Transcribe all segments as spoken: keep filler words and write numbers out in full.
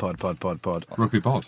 Pod, pod, pod, pod. Rugby pod.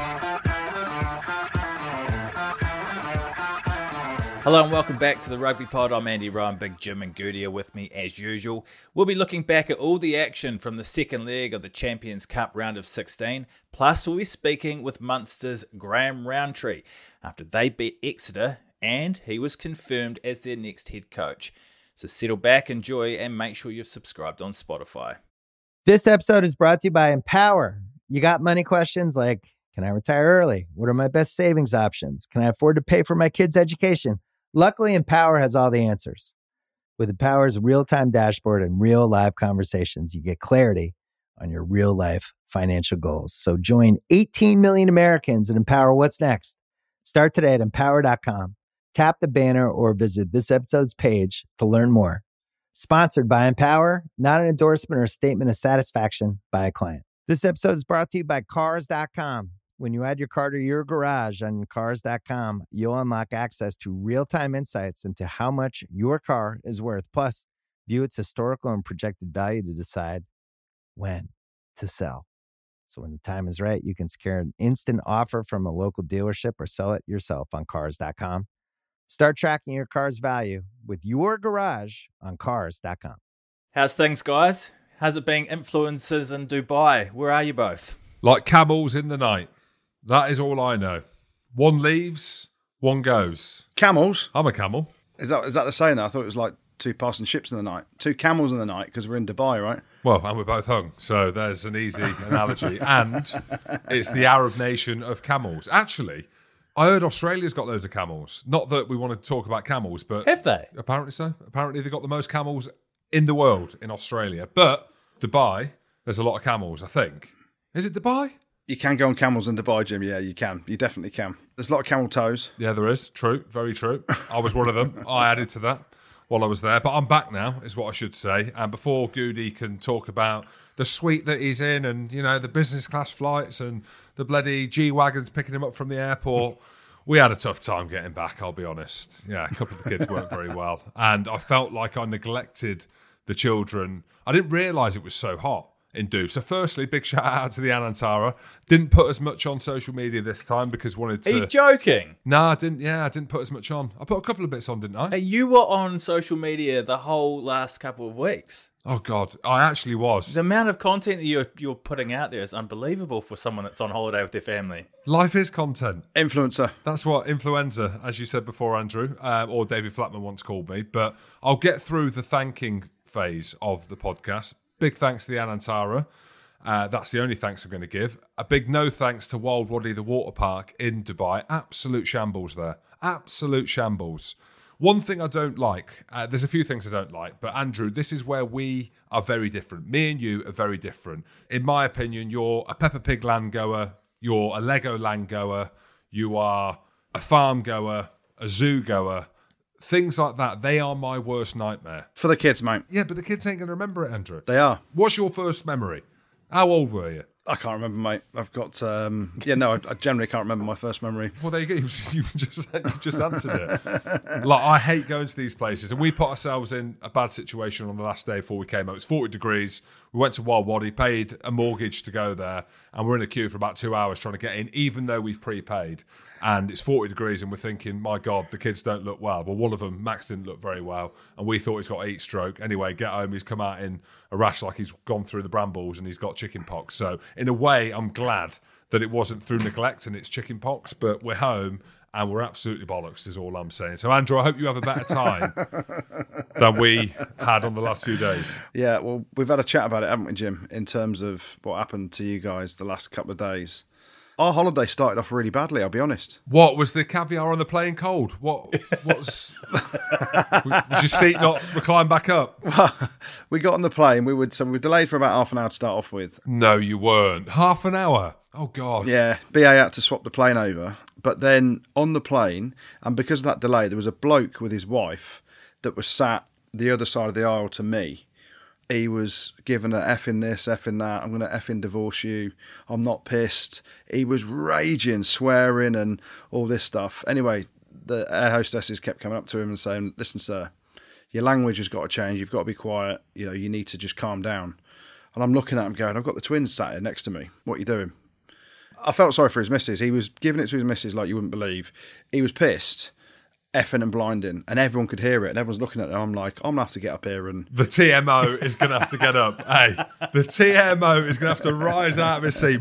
Hello and welcome back to the Rugby Pod. I'm Andy Ryan, Big Jim and Goody are with me as usual. We'll be looking back at all the action from the second leg of the Champions Cup round of sixteen. Plus, we'll be speaking with Munster's Graham Rowntree after they beat Exeter and he was confirmed as their next head coach. So settle back, enjoy, and make sure you've subscribed on Spotify. This episode is brought to you by Empower. You got money questions like, can I retire early? What are my best savings options? Can I afford to pay for my kids' education? Luckily, Empower has all the answers. With Empower's real-time dashboard and real live conversations, you get clarity on your real-life financial goals. So join eighteen million Americans and Empower what's next. Start today at empower dot com. Tap the banner or visit this episode's page to learn more. Sponsored by Empower, not an endorsement or statement of satisfaction by a client. This episode is brought to you by cars dot com. When you add your car to your garage on cars dot com, you'll unlock access to real-time insights into how much your car is worth. Plus, view its historical and projected value to decide when to sell. So when the time is right, you can secure an instant offer from a local dealership or sell it yourself on cars dot com. Start tracking your car's value with your garage on cars dot com. How's things, guys? How's it being influencers in Dubai? Where are you both? Like camels in the night. That is all I know. One leaves, one goes. Camels? I'm a camel. Is that is that the saying? I thought it was like two passing ships in the night. Two camels in the night because we're in Dubai, right? Well, and we're both hung, so there's an easy analogy. And it's the Arab nation of camels. Actually, I heard Australia's got loads of camels. Not that we want to talk about camels, but... Have they? Apparently so. Apparently they've got the most camels in the world in Australia. But Dubai, there's a lot of camels, I think. Is it Dubai? You can go on camels in Dubai, Jim. Yeah, you can. You definitely can. There's a lot of camel toes. Yeah, there is. True. Very true. I was one of them. I added to that while I was there. But I'm back now, is what I should say. And before Goody can talk about the suite that he's in and, you know, the business class flights and the bloody G-Wagons picking him up from the airport, we had a tough time getting back, I'll be honest. Yeah, a couple of the kids weren't very well. And I felt like I neglected the children. I didn't realise it was so hot in Dube. So firstly, big shout out to the Anantara. Didn't put as much on social media this time because wanted to... Are you joking? No, I didn't. Yeah, I didn't put as much on. I put a couple of bits on, didn't I? Hey, you were on social media the whole last couple of weeks. Oh, God. I actually was. The amount of content that you're, you're putting out there is unbelievable for someone that's on holiday with their family. Life is content. Influencer. That's what influenza, as you said before, Andrew, um, or David Flatman once called me. But I'll get through the thanking phase of the podcast. Big thanks to the Anantara. Uh, that's the only thanks I'm going to give. A big no thanks to Wild Wadi, the water park in Dubai. Absolute shambles there. Absolute shambles. One thing I don't like, uh, there's a few things I don't like, but Andrew, this is where we are very different. Me and you are very different. In my opinion, you're a Peppa Pig land goer, you're a Lego land goer, you are a farm goer, a zoo goer. Things like that, they are my worst nightmare. For the kids, mate. Yeah, but the kids ain't going to remember it, Andrew. They are. What's your first memory? How old were you? I can't remember, mate. I've got... Um, yeah, no, I, I generally can't remember my first memory. Well, there you go. You just, you just answered it. Like, I hate going to these places. And we put ourselves in a bad situation on the last day before we came out. It was forty degrees. We went to Wild Wadi, paid a mortgage to go there. And we're in a queue for about two hours trying to get in, even though we've prepaid. And it's forty degrees and we're thinking, my God, the kids don't look well. Well, one of them, Max, didn't look very well. And we thought he's got heat stroke. Anyway, get home, he's come out in a rash like he's gone through the brambles and he's got chicken pox. So in a way, I'm glad that it wasn't through neglect and it's chicken pox, but we're home and we're absolutely bollocks is all I'm saying. So Andrew, I hope you have a better time than we had on the last few days. Yeah, well, we've had a chat about it, haven't we, Jim, in terms of what happened to you guys the last couple of days. Our holiday started off really badly, I'll be honest. What, was the caviar on the plane cold? What was... was your seat not reclined back up? Well, we got on the plane, we would so we were delayed for about half an hour to start off with. No, you weren't. Half an hour? Oh, God. Yeah, B A had to swap the plane over. But then on the plane, and because of that delay, there was a bloke with his wife that was sat the other side of the aisle to me. He was given a effing this, effing that, I'm going to effing divorce you, I'm not pissed. He was raging, swearing and all this stuff. Anyway, the air hostesses kept coming up to him and saying, listen, sir, your language has got to change, you've got to be quiet, you know, you need to just calm down. And I'm looking at him going, I've got the twins sat here next to me. What are you doing? I felt sorry for his missus. He was giving it to his missus like you wouldn't believe. He was pissed, effing and blinding, and everyone could hear it. And everyone's looking at it. And I'm like, I'm going to have to get up here. And the T M O is going to have to get up. Hey, the T M O is going to have to rise out of his seat.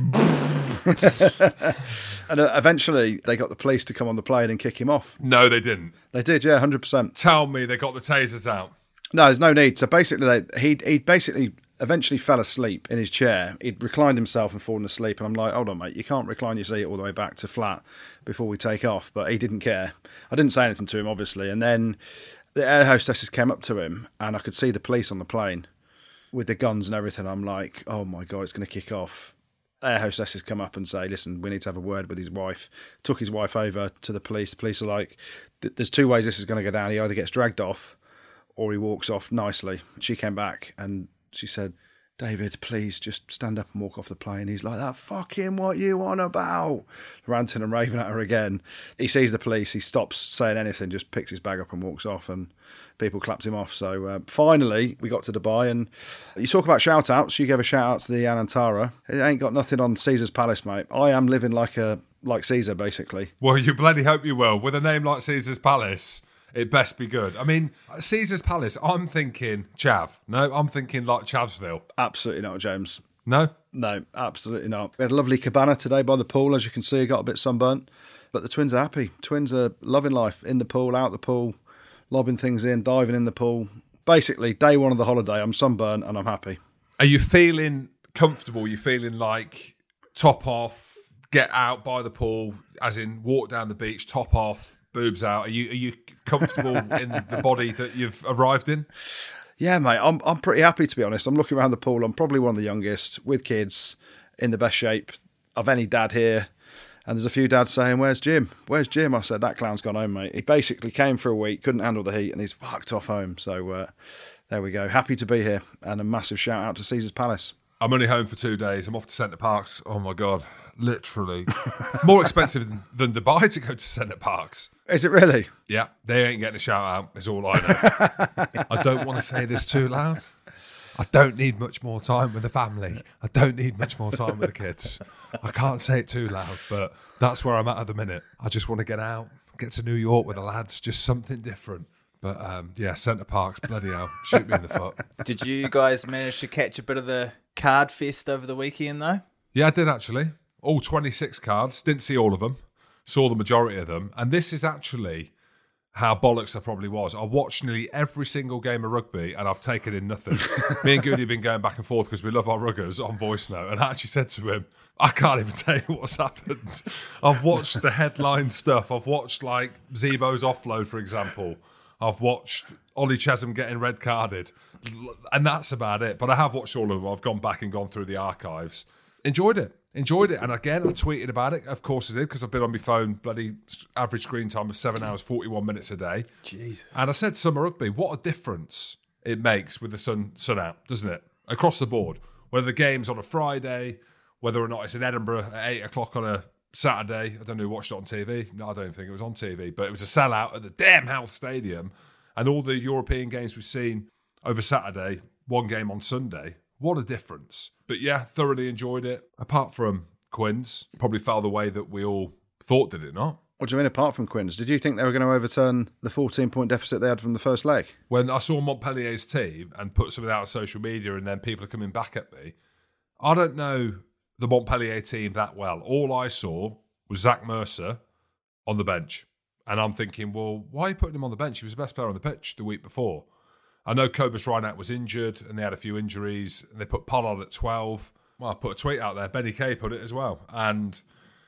And uh, eventually they got the police to come on the plane and kick him off. No, they didn't. They did, yeah, one hundred percent. Tell me they got the tasers out. No, there's no need. So basically, they, he he basically eventually fell asleep in his chair. He'd reclined himself and fallen asleep. And I'm like, hold on, mate, you can't recline your seat all the way back to flat before we take off. But he didn't care. I didn't say anything to him, obviously. And then the air hostesses came up to him, and I could see the police on the plane with the guns and everything. I'm like, oh my God, it's going to kick off. Air hostesses come up and say, listen, we need to have a word with his wife. Took his wife over to the police. The police are like, there's two ways this is going to go down. He either gets dragged off or he walks off nicely. She came back and she said, David, please just stand up and walk off the plane. He's like, that fucking what you on about? Ranting and raving at her again. He sees the police. He stops saying anything, just picks his bag up and walks off, and people clapped him off. So uh, finally, we got to Dubai, and you talk about shout-outs. You gave a shout-out to the Anantara. It ain't got nothing on Caesar's Palace, mate. I am living like a like Caesar, basically. Well, you bloody hope you will. With a name like Caesar's Palace, it best be good. I mean, Caesar's Palace, I'm thinking Chav. No, I'm thinking like Chavsville. Absolutely not, James. No? No, absolutely not. We had a lovely cabana today by the pool, as you can see. Got a bit sunburnt. But the twins are happy. Twins are loving life. In the pool, out the pool, lobbing things in, diving in the pool. Basically, day one of the holiday, I'm sunburnt and I'm happy. Are you feeling comfortable? Are you feeling like top off, get out by the pool, as in walk down the beach, top off, boobs out? Are you are you comfortable in the body that you've arrived in? Yeah, mate, I'm I'm pretty happy, to be honest. I'm looking around the pool. I'm probably one of the youngest, with kids, in the best shape of any dad here. And there's a few dads saying, where's Jim? Where's Jim? I said, that clown's gone home, mate. He basically came for a week, couldn't handle the heat, and he's fucked off home. So uh, there we go. Happy to be here. And a massive shout out to Caesar's Palace. I'm only home for two days. I'm off to Centre Parks. Oh, my God. Literally. More expensive than, than Dubai to go to Centre Parks. Is it really? Yeah. They ain't getting a shout out, is all I know. I don't want to say this too loud. I don't need much more time with the family. I don't need much more time with the kids. I can't say it too loud, but that's where I'm at at the minute. I just want to get out, get to New York with the lads, just something different. But um, yeah, Centre Parks, bloody hell, shoot me in the foot. Did you guys manage to catch a bit of the card fest over the weekend, though? Yeah, I did actually. All twenty-six cards. Didn't see all of them. Saw the majority of them. And this is actually how bollocks I probably was. I watched nearly every single game of rugby and I've taken in nothing. Me and Goody have been going back and forth because we love our ruggers on voice note. And I actually said to him, I can't even tell you what's happened. I've watched the headline stuff. I've watched like Zebo's offload, for example. I've watched Ollie Chesham getting red carded. And that's about it. But I have watched all of them. I've gone back and gone through the archives. Enjoyed it. Enjoyed it. And again, I tweeted about it. Of course I did, because I've been on my phone, bloody average screen time of seven hours, forty-one minutes a day. Jesus. And I said summer rugby, what a difference it makes with the sun sun out, doesn't it? Across the board. Whether the game's on a Friday, whether or not it's in Edinburgh at eight o'clock on a Saturday. I don't know who watched it on T V. No, I don't think it was on T V. But it was a sellout at the damn Health Stadium. And all the European games we've seen over Saturday, one game on Sunday. What a difference. But yeah, thoroughly enjoyed it. Apart from Quins, probably fell the way that we all thought, did it not? What do you mean apart from Quins? Did you think they were going to overturn the fourteen-point deficit they had from the first leg? When I saw Montpellier's team and put something out on social media and then people are coming back at me, I don't know the Montpellier team that well. All I saw was Zach Mercer on the bench. And I'm thinking, well, why are you putting him on the bench? He was the best player on the pitch the week before. I know Cobus Reinach was injured and they had a few injuries and they put Pollard at twelve. Well, I put a tweet out there. Benny Kay put it as well. And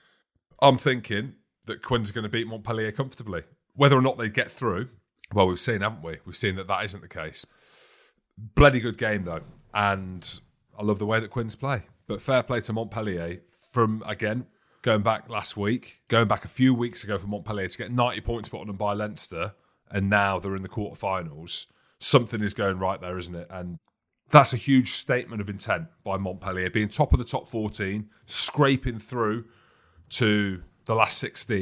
I'm thinking that Quinn's going to beat Montpellier comfortably. Whether or not they get through, well, we've seen, haven't we? We've seen that that isn't the case. Bloody good game, though. And I love the way that Quinn's play. But fair play to Montpellier from, again, going back last week, going back a few weeks ago for Montpellier to get ninety points put on them by Leinster, and now they're in the quarterfinals. Something is going right there, isn't it? And that's a huge statement of intent by Montpellier, being top of the top fourteen, scraping through to the last sixteen.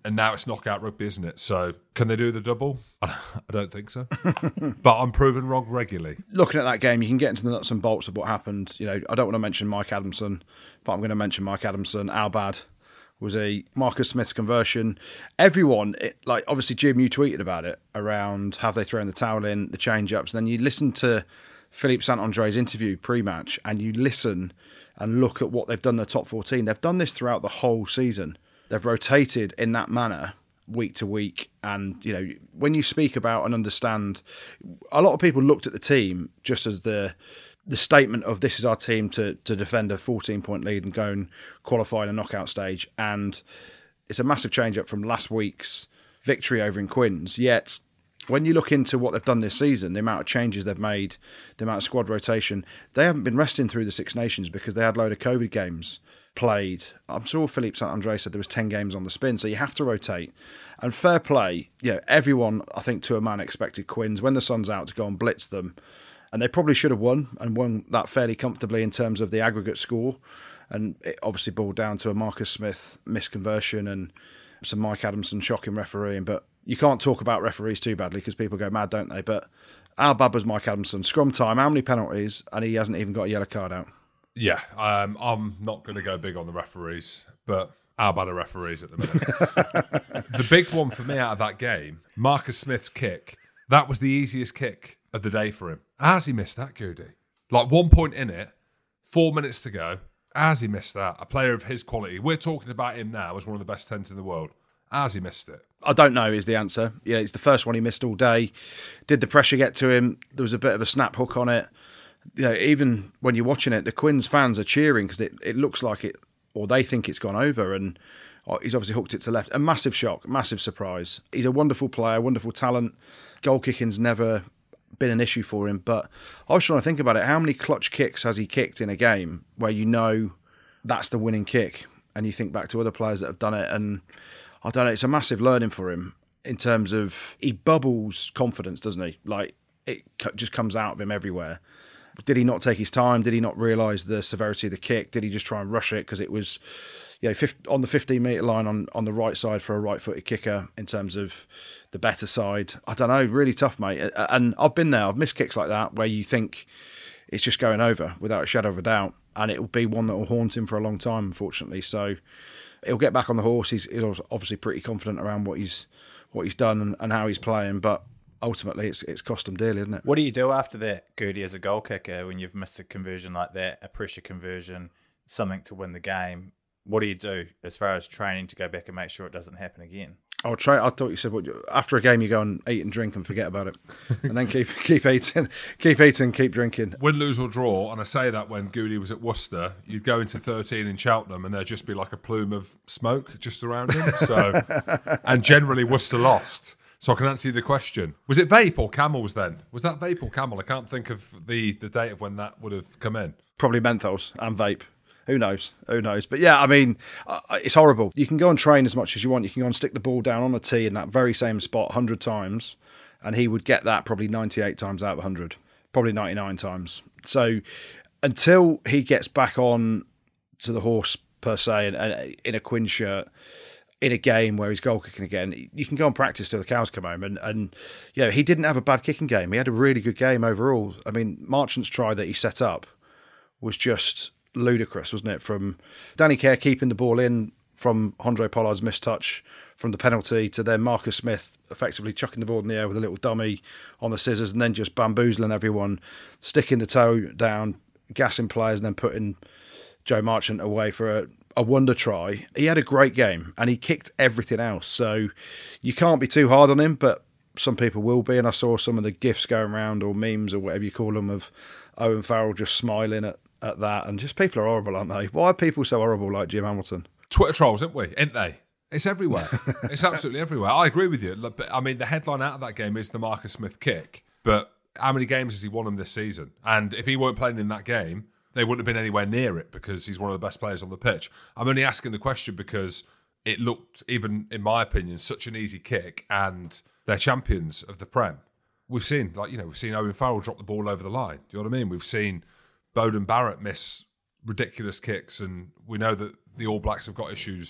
and now it's knockout rugby, isn't it? So can they do the double? I don't think so. But I'm proven wrong regularly. Looking at that game, you can get into the nuts and bolts of what happened. You know, I don't want to mention Mike Adamson, but I'm going to mention Mike Adamson. Albad was a Marcus Smith's conversion. Everyone, it, like obviously Jim, you tweeted about it around have they thrown the towel in, the change-ups. And then you listen to Philippe Saint-André's interview pre-match and you listen and look at what they've done in the top fourteen. They've done this throughout the whole season. They've rotated in that manner week to week. And, you know, when you speak about and understand, a lot of people looked at the team just as the the statement of this is our team to to defend a fourteen-point lead and go and qualify in a knockout stage. And it's a massive change up from last week's victory over in Quins. Yet, when you look into what they've done this season, the amount of changes they've made, the amount of squad rotation, they haven't been resting through the Six Nations because they had a load of COVID games played. I'm sure Philippe Saint-André said there was ten games on the spin, so you have to rotate. And fair play, you know, everyone, I think, to a man expected Quins, when the sun's out, to go and blitz them. And they probably should have won, and won that fairly comfortably in terms of the aggregate score. And it obviously boiled down to a Marcus Smith misconversion and some Mike Adamson shocking refereeing. But you can't talk about referees too badly because people go mad, don't they? But how bad was Mike Adamson? Scrum time, how many penalties? And he hasn't even got a yellow card out. Yeah, um, I'm not going to go big on the referees, but how bad are referees at the minute? The big one for me out of that game, Marcus Smith's kick, that was the easiest kick of the day for him. How's he missed that, Goody? Like one point in it, four minutes to go. How's he missed that? A player of his quality. We're talking about him now as one of the best tens in the world. How's he missed it? I don't know is the answer. Yeah, it's the first one he missed all day. Did the pressure get to him? There was a bit of a snap hook on it. You know, even when you're watching it, the Quins fans are cheering because it, it looks like it, or they think it's gone over, and oh, he's obviously hooked it to left. A massive shock, massive surprise. He's a wonderful player, wonderful talent. Goal kicking's never been an issue for him, but I was trying to think about it. How many clutch kicks has he kicked in a game where you know that's the winning kick, and you think back to other players that have done it, and I don't know, it's a massive learning for him in terms of he bubbles confidence, doesn't he? Like it just comes out of him everywhere. Did he not take his time? Did he not realise the severity of the kick? Did he just try and rush it because it was, you know, on the fifteen metre line on, on the right side for a right-footed kicker in terms of the better side? I don't know, really tough, mate. And I've been there. I've missed kicks like that where you think it's just going over without a shadow of a doubt, and it will be one that will haunt him for a long time, unfortunately. So he'll get back on the horse. He's, he's obviously pretty confident around what he's what he's done and, and how he's playing, but ultimately it's it's cost him dearly, isn't it? What do you do after that, Goody, as a goal kicker when you've missed a conversion like that, a pressure conversion, something to win the game? What do you do as far as training to go back and make sure it doesn't happen again? I'll try. I thought you said what, after a game you go and eat and drink and forget about it, and then keep keep eating, keep eating, keep drinking. Win, lose or draw, and I say that when Goody was at Worcester, you'd go into thirteen in Cheltenham, and there'd just be like a plume of smoke just around him. So, and generally Worcester lost. So I can answer you the question. Was it vape or Camels then? Was that vape or Camel? I can't think of the, the date of when that would have come in. Probably menthols and vape. Who knows? Who knows? But yeah, I mean, uh, it's horrible. You can go and train as much as you want. You can go and stick the ball down on a tee in that very same spot one hundred times, and he would get that probably ninety-eight times out of one hundred, probably ninety-nine times. So until he gets back on to the horse, per se, and, and in a Quinn shirt, in a game where he's goal kicking again, you can go and practice till the cows come home. And, and you know, he didn't have a bad kicking game. He had a really good game overall. I mean, Marchant's try that he set up was just ludicrous, wasn't it? From Danny Kerr keeping the ball in from Andre Pollard's missed touch from the penalty to then Marcus Smith effectively chucking the ball in the air with a little dummy on the scissors and then just bamboozling everyone, sticking the toe down, gassing players and then putting Joe Marchant away for a a wonder try. He had a great game and he kicked everything else. So you can't be too hard on him, but some people will be. And I saw some of the GIFs going around, or memes or whatever you call them, of Owen Farrell just smiling at, at that. And just people are horrible, aren't they? Why are people so horrible like Jim Hamilton? Twitter trolls, aren't we? Ain't they? It's everywhere. It's absolutely everywhere. I agree with you. But I mean, the headline out of that game is the Marcus Smith kick. But how many games has he won them this season? And if he weren't playing in that game, they wouldn't have been anywhere near it because he's one of the best players on the pitch. I'm only asking the question because it looked, even in my opinion, such an easy kick, and they're champions of the Prem. We've seen, like, you know, we've seen Owen Farrell drop the ball over the line. Do you know what I mean? We've seen Bowden Barrett miss ridiculous kicks, and we know that the All Blacks have got issues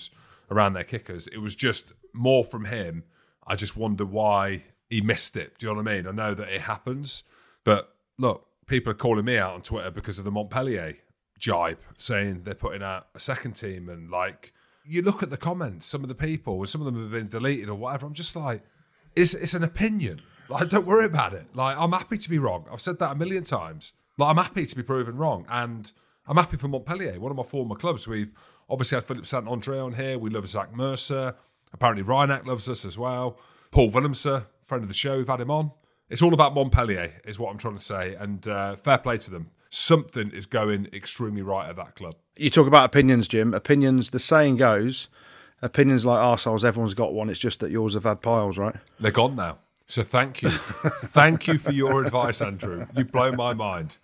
around their kickers. It was just more from him. I just wonder why he missed it. Do you know what I mean? I know that it happens, but look, people are calling me out on Twitter because of the Montpellier jibe, saying they're putting out a second team, and like, you look at the comments, some of the people, and some of them have been deleted or whatever. I'm just like, it's it's an opinion. Like, don't worry about it. Like, I'm happy to be wrong. I've said that a million times. Like, I'm happy to be proven wrong, and I'm happy for Montpellier, one of my former clubs. We've obviously had Philippe Saint-Andre on here. We love Zach Mercer. Apparently, Reinach loves us as well. Paul Willemse, friend of the show, we've had him on. It's all about Montpellier, is what I'm trying to say, and uh, fair play to them. Something is going extremely right at that club. You talk about opinions, Jim. Opinions, the saying goes, opinions like arseholes, everyone's got one. It's just that yours have had piles, right? They're gone now. So thank you. Thank you for your advice, Andrew. You blow my mind.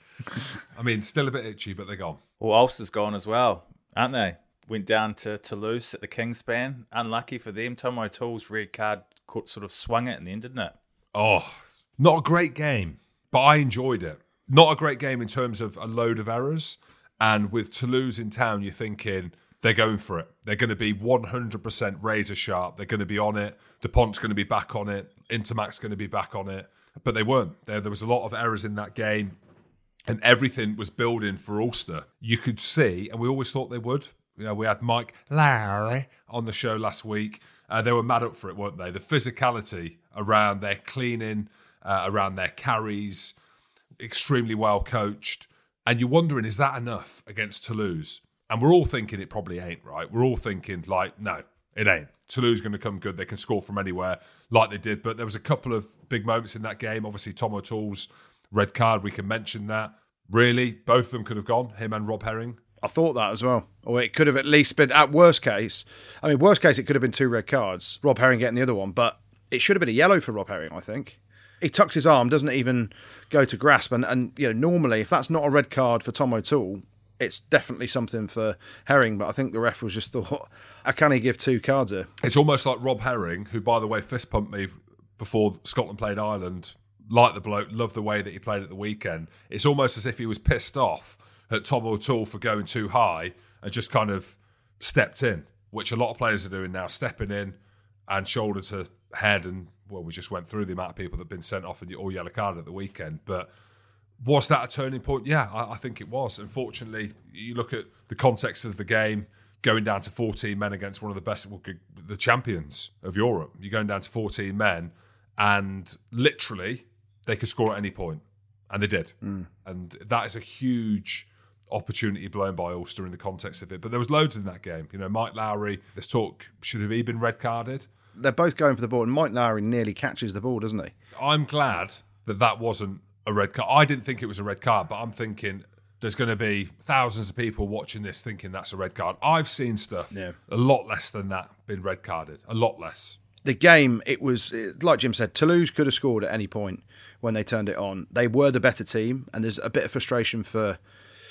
I mean, still a bit itchy, but they're gone. Well, Ulster's gone as well, aren't they? Went down to Toulouse at the Kingspan. Unlucky for them. Tom O'Toole's red card sort of swung it in the end, didn't it? Oh, not a great game, but I enjoyed it. Not a great game in terms of a load of errors. And with Toulouse in town, you're thinking they're going for it. They're going to be one hundred percent razor sharp. They're going to be on it. Dupont's going to be back on it. Intermac's going to be back on it. But they weren't. There, there was a lot of errors in that game. And everything was building for Ulster. You could see, and we always thought they would. You know, we had Mike Lowry on the show last week. Uh, they were mad up for it, weren't they? The physicality around their cleaning, uh, around their carries, extremely well coached. And you're wondering, is that enough against Toulouse? And we're all thinking it probably ain't, right? We're all thinking, like, no, it ain't. Toulouse going to come good. They can score from anywhere like they did. But there was a couple of big moments in that game. Obviously, Tom O'Toole's red card, we can mention that. Really, both of them could have gone, him and Rob Herring. I thought that as well. Or it could have at least been, at worst case, I mean, worst case, it could have been two red cards. Rob Herring getting the other one. But it should have been a yellow for Rob Herring, I think. He tucks his arm, doesn't even go to grasp. And, and you know, normally, if that's not a red card for Tom O'Toole, it's definitely something for Herring. But I think the ref was just thought, how can he give two cards here? It's almost like Rob Herring, who, by the way, fist pumped me before Scotland played Ireland. Like the bloke, loved the way that he played at the weekend. It's almost as if he was pissed off at Tom O'Toole for going too high and just kind of stepped in, which a lot of players are doing now, stepping in and shoulder to head. And, well, we just went through the amount of people that have been sent off in the all yellow card at the weekend. But was that a turning point? Yeah, I, I think it was. Unfortunately, you look at the context of the game, going down to fourteen men against one of the best, well, the champions of Europe. You're going down to fourteen men, and literally they could score at any point, and they did. Mm. And that is a huge opportunity blown by Ulster in the context of it. But there was loads in that game. You know, Mike Lowry, let's talk, should have he been red carded? They're both going for the ball, and Mike Lowry nearly catches the ball, doesn't he? I'm glad that that wasn't a red card. I didn't think it was a red card, but I'm thinking there's going to be thousands of people watching this thinking that's a red card. I've seen stuff yeah. a lot less than that been red carded, a lot less. The game, it was, like Jim said, Toulouse could have scored at any point when they turned it on. They were the better team, and there's a bit of frustration for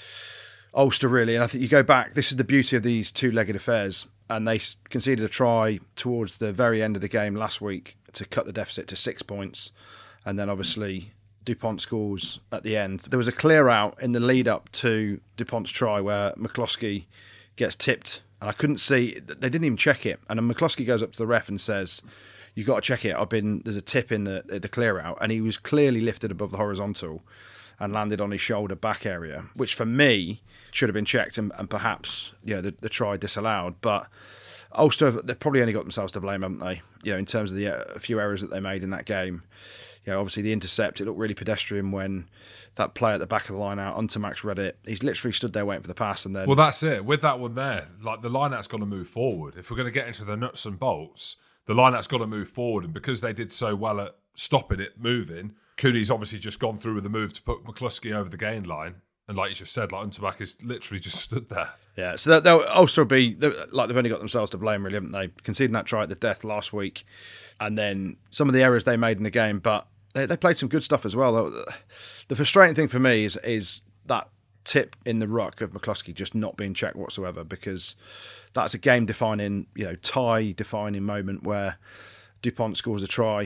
Ulster, really. And I think you go back, this is the beauty of these two-legged affairs, and they conceded a try towards the very end of the game last week to cut the deficit to six points. And then obviously Dupont scores at the end. There was a clear out in the lead up to Dupont's try where McCloskey gets tipped, and I couldn't see, they didn't even check it. And then McCloskey goes up to the ref and says, "You've got to check it. I've been, there's a tip in the the clear out." And he was clearly lifted above the horizontal and landed on his shoulder back area, which for me should have been checked and, and perhaps, you know, the, the try disallowed. But Ulster, they've probably only got themselves to blame, haven't they? You know, in terms of the uh, a few errors that they made in that game. You know, obviously the intercept, it looked really pedestrian when that play at the back of the line out, Untermax read it. He's literally stood there waiting for the pass, and then... Well, that's it. With that one there, like the line-out's got to move forward. If we're going to get into the nuts and bolts, the line-out's got to move forward, and because they did so well at stopping it moving, Cooney's obviously just gone through with the move to put McCluskey over the gain line, and like you just said, like Untermax is literally just stood there. Yeah, so that, they'll Ulster will be, like they've only got themselves to blame, really, haven't they? Conceding that try at the death last week, and then some of the errors they made in the game, but They, they played some good stuff as well. The frustrating thing for me is is that tip in the ruck of McCluskey just not being checked whatsoever, because that's a game-defining, you know, tie-defining moment where Dupont scores a try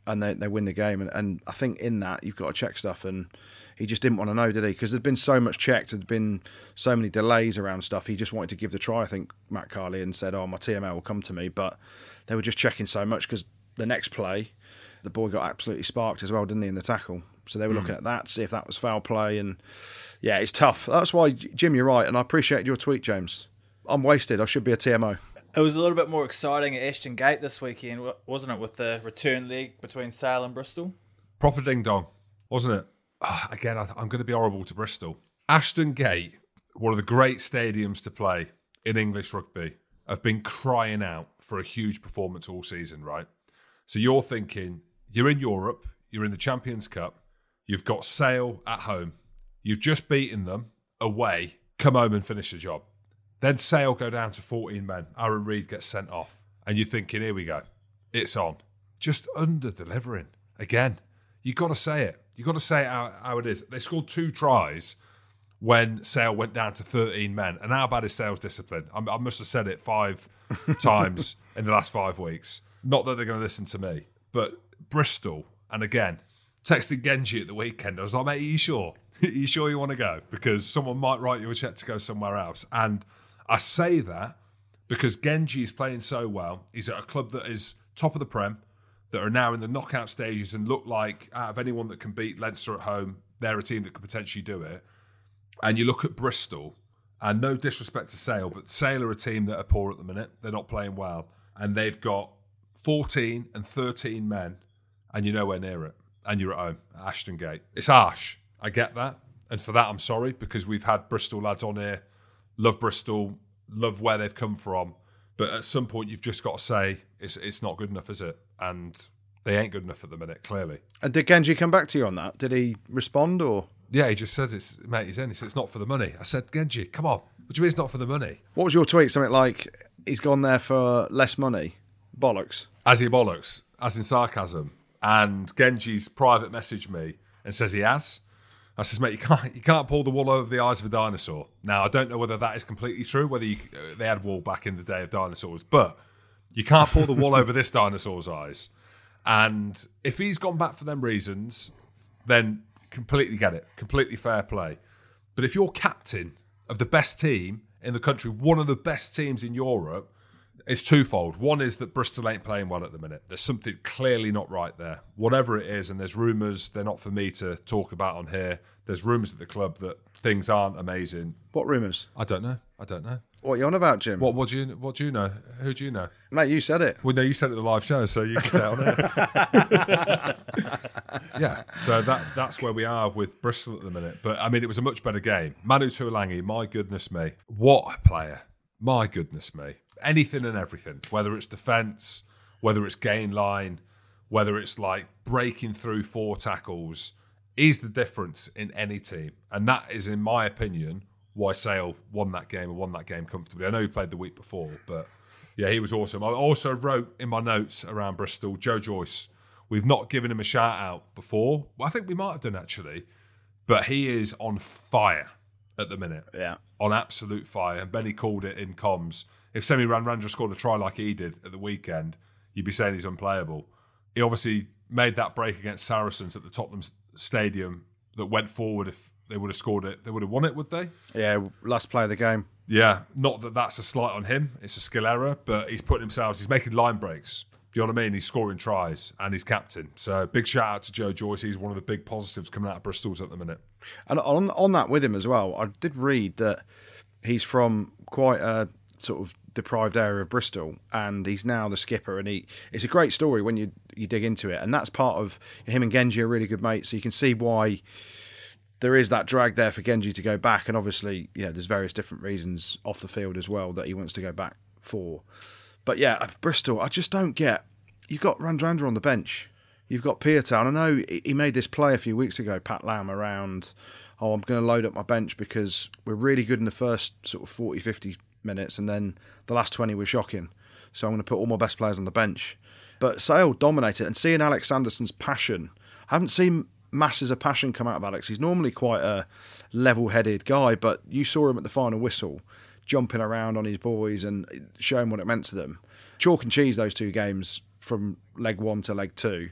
and they, they win the game. And, and I think in that, you've got to check stuff. And he just didn't want to know, did he? Because there'd been so much checked, there'd been so many delays around stuff. He just wanted to give the try, I think, Matt Carley, and said, oh, my T M L will come to me. But they were just checking so much because the next play, the boy got absolutely sparked as well, didn't he, in the tackle? So they were mm. looking at that to see if that was foul play. And yeah, it's tough. That's why, Jim, you're right. And I appreciate your tweet, James. I'm wasted. I should be a T M O. It was a little bit more exciting at Ashton Gate this weekend, wasn't it, with the return leg between Sale and Bristol? Proper ding-dong, wasn't it? Oh, again, I, I'm going to be horrible to Bristol. Ashton Gate, one of the great stadiums to play in English rugby, have been crying out for a huge performance all season, right? So you're thinking, you're in Europe, you're in the Champions Cup, you've got Sale at home, you've just beaten them away, come home and finish the job. Then Sale go down to fourteen men, Aaron Reid gets sent off, and you're thinking, here we go, it's on. Just under-delivering. Again, you got to say it. You've got to say it how, how it is. They scored two tries when Sale went down to thirteen men. And how bad is Sale's discipline? I, I must have said it five times in the last five weeks. Not that they're going to listen to me. But Bristol, and again, texting Genji at the weekend, I was like, mate, are you sure? Are you sure you want to go? Because someone might write you a check to go somewhere else. And I say that because Genji is playing so well. He's at a club that is top of the Prem, that are now in the knockout stages and look like out of anyone that can beat Leinster at home, they're a team that could potentially do it. And you look at Bristol, and no disrespect to Sale, but Sale are a team that are poor at the minute. They're not playing well. And they've got fourteen and thirteen men, and you're nowhere near it. And you're at home at Ashton Gate. It's harsh. I get that. And for that, I'm sorry, because we've had Bristol lads on here, love Bristol, love where they've come from. But at some point, you've just got to say, it's it's not good enough, is it? And they ain't good enough at the minute, clearly. And did Genji come back to you on that? Did he respond, or...? Yeah, he just said, it's, mate, he's in. He said, it's not for the money. I said, Genji, come on. What do you mean it's not for the money? What was your tweet? Something like, he's gone there for less money? Bollocks. As he bollocks, as in sarcasm. And Genji's private messaged me and says he has. I says, mate, you can't you can't pull the wool over the eyes of a dinosaur. Now, I don't know whether that is completely true, whether you, uh, they had wool back in the day of dinosaurs, but you can't pull the wool over this dinosaur's eyes. And if he's gone back for them reasons, then completely get it. Completely fair play. But if you're captain of the best team in the country, one of the best teams in Europe, it's twofold. One is that Bristol ain't playing well at the minute. There's something clearly not right there. Whatever it is, and there's rumours, they're not for me to talk about on here. There's rumours at the club that things aren't amazing. What rumours? I don't know. I don't know. What are you on about, Jim? What, what do you What do you know? Who do you know? Mate, you said it. Well, no, you said it at the live show, so you can say it on air. Yeah, so that that's where we are with Bristol at the minute. But, I mean, it was a much better game. Manu Tuolangi, my goodness me. What a player. My goodness me. Anything and everything, whether it's defence, whether it's gain line, whether it's like breaking through four tackles, he's the difference in any team. And that is, in my opinion, why Sale won that game and won that game comfortably. I know he played the week before, but yeah, he was awesome. I also wrote in my notes around Bristol, Joe Joyce. We've not given him a shout out before. Well, I think we might have done actually, but he is on fire at the minute. Yeah. On absolute fire. And Benny called it in comms. If Semi Radradra scored a try like he did at the weekend, you'd be saying he's unplayable. He obviously made that break against Saracens at the Tottenham Stadium that went forward. If they would have scored it, they would have won it, would they? Yeah, last play of the game. Yeah, not that that's a slight on him. It's a skill error, but he's putting himself, he's making line breaks. Do you know what I mean? He's scoring tries and he's captain. So big shout out to Joe Joyce. He's one of the big positives coming out of Bristol's at the minute. And on on that with him as well, I did read that he's from quite a sort of deprived area of Bristol, and he's now the skipper. And he it's a great story when you you dig into it, and that's part of him and Genji are really good mates. So you can see why there is that drag there for Genji to go back, and obviously, you know, there's various different reasons off the field as well that he wants to go back for. But yeah, Bristol, I just don't get. You've got Radradra on the bench. You've got Piatow. I know he made this play a few weeks ago, Pat Lam, around, oh, I'm going to load up my bench because we're really good in the first sort of forty, fifty minutes, and then the last twenty were shocking. So I'm going to put all my best players on the bench. But Sale dominated, and seeing Alex Anderson's passion, I haven't seen masses of passion come out of Alex. He's normally quite a level-headed guy, but you saw him at the final whistle, jumping around on his boys and showing what it meant to them. Chalk and cheese, those two games from leg one to leg two.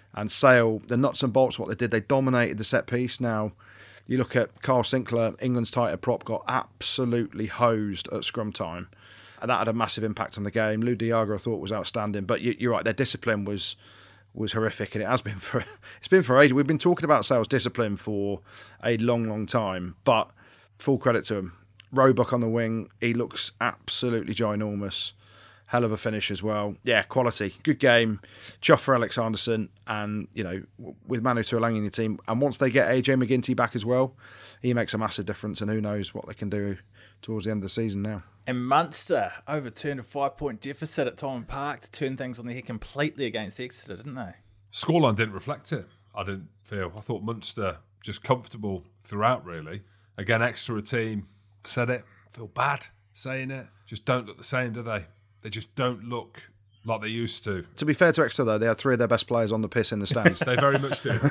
And Sale, the nuts and bolts, what they did, they dominated the set piece. Now, you look at Carl Sinclair, England's tighter prop, got absolutely hosed at scrum time. And that had a massive impact on the game. Lou Diago, I thought, was outstanding. But you, you're right, their discipline was was horrific, and it has been for it's been for ages. We've been talking about Sale's discipline for a long, long time. But full credit to him. Roebuck on the wing, he looks absolutely ginormous. Hell of a finish as well. Yeah, quality. Good game. Chuff for Alex Anderson, and, you know, with Manu Tuilagi in the team. And once they get A J McGinty back as well, he makes a massive difference, and who knows what they can do towards the end of the season now. And Munster overturned a five-point deficit at Thomond Park to turn things on the head completely against Exeter, didn't they? Scoreline didn't reflect it, I didn't feel. I thought Munster just comfortable throughout, really. Again, Exeter team, said it, feel bad saying it. Just don't look the same, do they? They just don't look like they used to. To be fair to Exeter, though, they had three of their best players on the piss in the stands. They very much do.